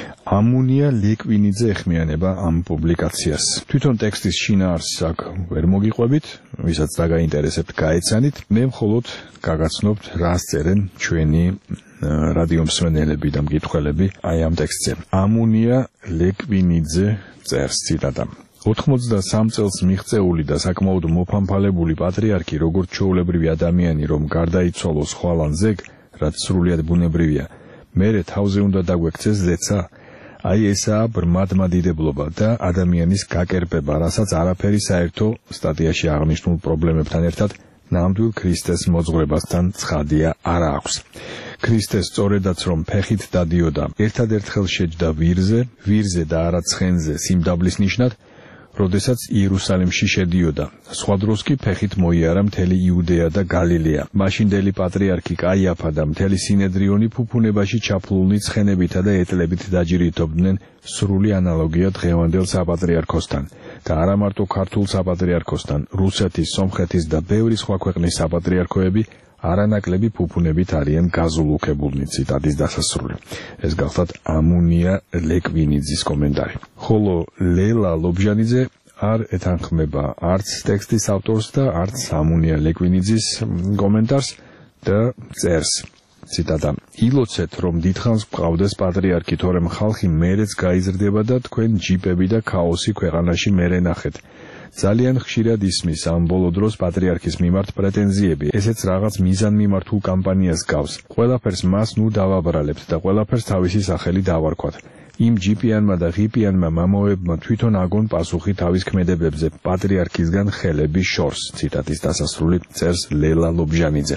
ამუნია ლეკვინიძე ეხმიანება ამ პუბლიკაციას. თვითონ ტექსტის შინაარსს აქ ვერ მოგიყვებით, ვისაც დაგაინტერესებთ, გაეცანით. მე მხოლოდ გაგაცნობთ, რას წერენ ჩვენი რადიო მსმენელები და მკითხველები აი ამ ტექსტზე. ამუნია ლეკვინიძე წერს ციტატა. ოთხმოცდასამ წელს მიღწეული და საკმაოდ მოფამფალებული პატრიარქი, როგორც ჩვეულებრივი ადამიანი, რომ გარდაიცვალოს ხვალ ან ზეგ, რაც სრულიად ბუნებრივია, მერე თავზე უნდა დაგვექცეს ზეცა. აი ესაა ბრმადმადიდებლობა და ადამიანის გაკერპება, რასაც არაფერი საერთო სტატიაში აღნიშნულ პრობლემებთან ერთად ნამდვილ ქრისტეს მოძღვრებასთან ცხადია არ აქვს. ქრისტეს სწორედაც რომ ფეხით დადიოდა, ერთადერთხელ შეჯდა ვირზე, ვირზე და არა ცხენზე სიმდაბლის ნიშნად, როდესაც იერუსალიმში შედიოდა. სხვა დროს კი ფეხით მოიარა მთელი იუდეა და გალილეა. მაშინდელი პატრიარქი კაიაფა და მთელი სინედრიონი ფუფუნებაში ჩაფლულნი ცხენებითა და ეტლებით დაჯირითობდნენ, სრული ანალოგია დღევანდელ საპატრიარქოსთან და არა მარტო ქართულ საპატრიარქოსთან, რუსეთის, სომხეთის და ბევრი სხვა ქვეყნის საპატრიარქოები არანაკლები ფუფუნებით არიან გაზულუქებულნი. ციტატის დასასრული. ეს გახლავთ ამუნია ლეკვინიძის კომენტარი. ხოლო ლელა ლობჟანიძე არ ეთანხმება არც ტექსტის ავტორს და არც ამუნია ლეკვინიძის კომენტარს და წერს. ციტატა. ილოცეთ, რომ დიდხანს გყავდეს პატრიარქი, თორემ ხალხი მერეც გაიზრდება და თქვენ ჯიპები და ქაოსი ქვეყანაში მერე ნახეთ. ძალიან ხშირად ისმის ამ ბოლო დროს პატრიარქის მიმართ პრეტენზიები, ესეც რაღაც მიზანმიმართულ კამპანიას გავს. ყველაფერს მას ნუ დავაბრალებთ და ყველაფერს თავისი სახელი დავარქვათ. იმ ჯიპიანმა და ღიპიანმა მამოებმა თვითონ აგონ პასუხი თავის ქმედებებზე პატრიარქისგან ხელების შორს. ციტატის დასასრული წერს ლელა ლობჟანიძე.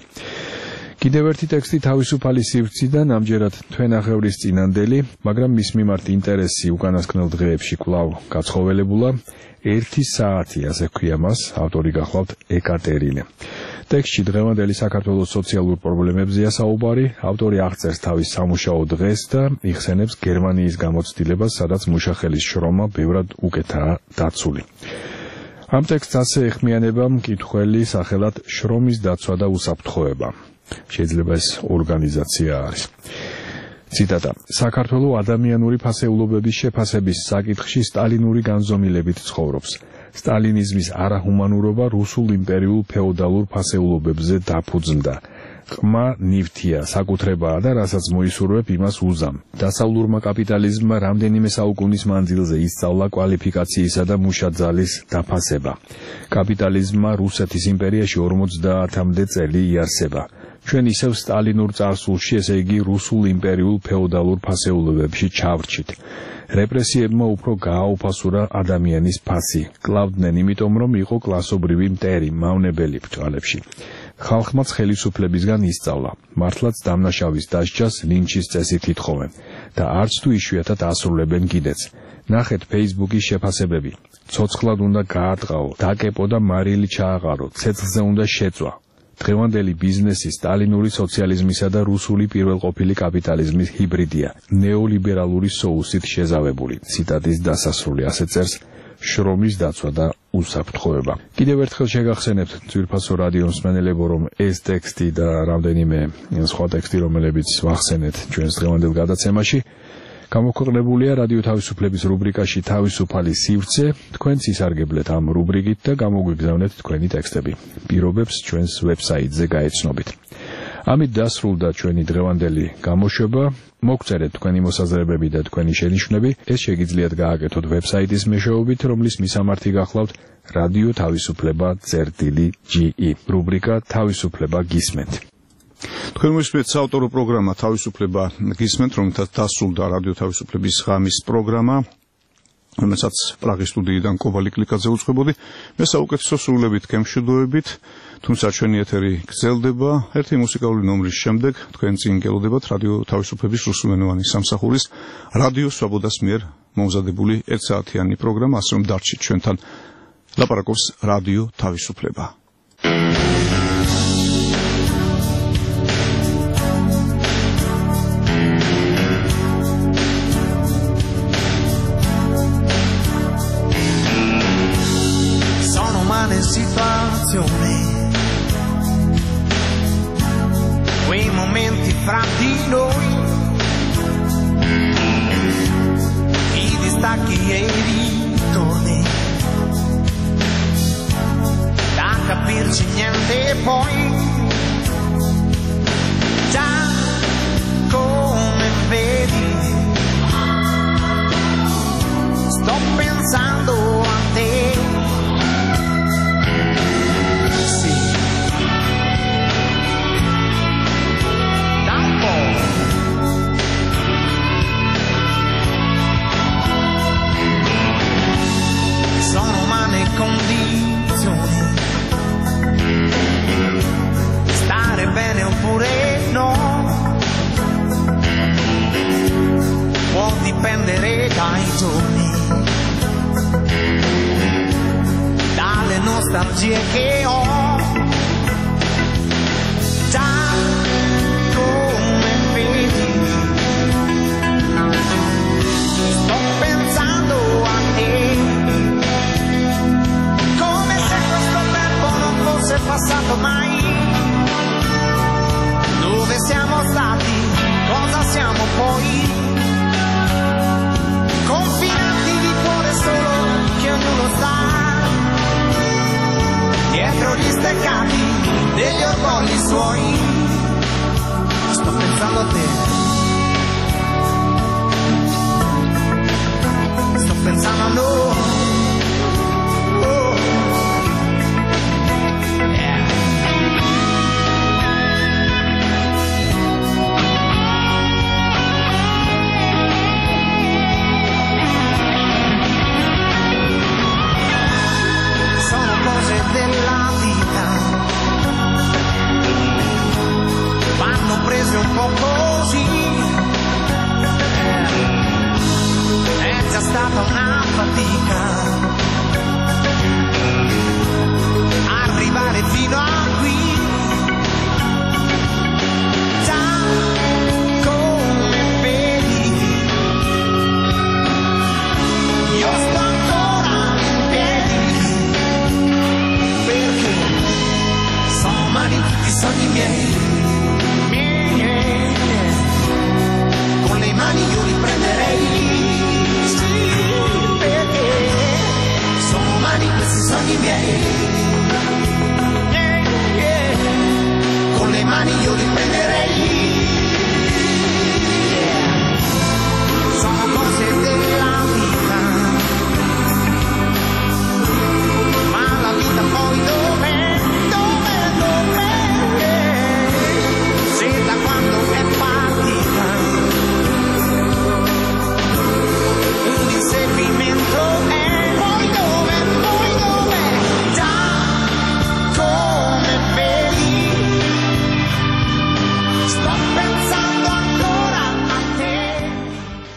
კიდევ ერთი ტექსტი თავისუფალი სივრციდან, ამჯერად თვენახევრის წინანდელი, მაგრამ მის მიმართ ინტერესი უკანასკნელ დღეებში კვლავ გაცხოველებულა. ერთი საათი, ასე ჰქვია მას, ავტორი გახლავთ ეკატერინე. ტექსტში დღევანდელი საქართველოს სოციალურ პრობლემებზეა საუბარი, ავტორი აღწერს თავის სამუშაო დღეს და იხსენებს გერმანიის გამოცდილებას, სადაც მუშახელის შრომა ბევრად უკეთაა დაცული. ამ ტექსტს ასე ეხმიანება მკითხველი სახელად შრომის დაცვა და უსაფრთხოება. შეიძლება ეს ორგანიზაცია არის. ციტატა. საქართველო ადამიანური ფასეულობების შეფასების საკითხში სტალინური განზომილებით ცხოვრობს. სტალინიზმის არაჰუმანურობა რუსულ იმპერიულ ფეოდალურ ფასეულობებზე დაფუძნდა. ყმა ნივთია, საკუთრებაა და რასაც მოისურვებ, იმას უზამ. დასავლურმა კაპიტალიზმმა რამდენიმე საუკუნის მანძილზე ისწავლა კვალიფიკაციისა და მუშაძალის დაფასება. კაპიტალიზმმა რუსეთის იმპერიაში ორმოცდაათამდე წელი იარსება. ჩვენ ისევ სტალინურ წარსულში, ესე იგი რუსულ იმპერიულ ფეოდალურ ფასეულობებში ჩავრჩით. რეპრესიებმა უფრო გააუფასურა ადამიანის ფასი. კლავდნენ იმიტომ, რომ იყო კლასობრივი მტერი, მავნებელი ბრძოლებში. ხალხმაც ხელისუფლებისგან ისწავლა. მართლაც დამნაშავის დასჯას ლინჩის წესით ითხოვენ და არც თუ იშვიათად ასრულებენ კიდეც. ნახეთ Facebook-ის შეფასებები. ცოცხლად უნდა გაატყაო, დაკეპო და მარილი ჩააყარო, ცეცხლზე უნდა შეწვა. დღევანდელი ბიზნესი სტალინური სოციალიზმისა და რუსული პირველყოფილი კაპიტალიზმის ჰიბრიდია, ნეოლიბერალური соусით შეზავებული. ციტატის დასასრული, ასე წერს შრომის დაცვა და უსაფრთხოება. კიდევ ერთხელ შეგახსენებთ ძვირფასო რადიო მსმენელებო, რომ ეს ტექსტი და რამდენიმე სხვა ტექსტი, რომლებიც ვახსენეთ ჩვენს დღევანდელ გადაცემაში, გამოქვეყნებულია რადიო თავისუფლების რუბრიკაში თავისუფალი სივრცე. თქვენც ისარგებლეთ ამ რუბრიკით და გამოგვიგზავნეთ თქვენი ტექსტები. პირობებს ჩვენს ვებსაიტზე გაეცნობით. ამით დასრულდა ჩვენი დღევანდელი გამოშვება. მოგწერეთ თქვენი მოსაზრებები და თქვენი შენიშვნები. ეს შეგიძლიათ გააკეთოთ ვებსაიტის მეშვეობით, რომლის მისამართი გახლავთ რადიო თავისუფლება წერტილი ჯი ი. რუბრიკა თავისუფლება გისმენთ. თქვენ მისმენთ საავტორო პროგრამა თავისუფლება გისმენთ, რომელთაც დასრულდა რადიო თავისუფლების ღამის პროგრამა. რომელსაც პრაღის სტუდიიდან კობალი კლიკაძე უწყებოდი. მე საუკეთესო სრულებით გემშვიდობებით, თუმცა ჩვენი ეთერი გრძელდება. ერთი მუსიკალური ნომრის შემდეგ თქვენ წინ გელოდებათ რადიო თავისუფლების რუსულენოვანი სამსახურის რადიო სვაბოდას მიერ მომზადებული ერთსაათიანი პროგრამა, ასე რომ დარჩით ჩვენთან. ლაპარაკობს რადიო თავისუფლება. Situazione, quei momenti fra di noi, i distacchi e i ritorni, da capirci niente poi, già come vedi, sto pensando a te. Sono umane condizioni, stare bene oppure no, può dipendere dai giorni, dalle nostalgie che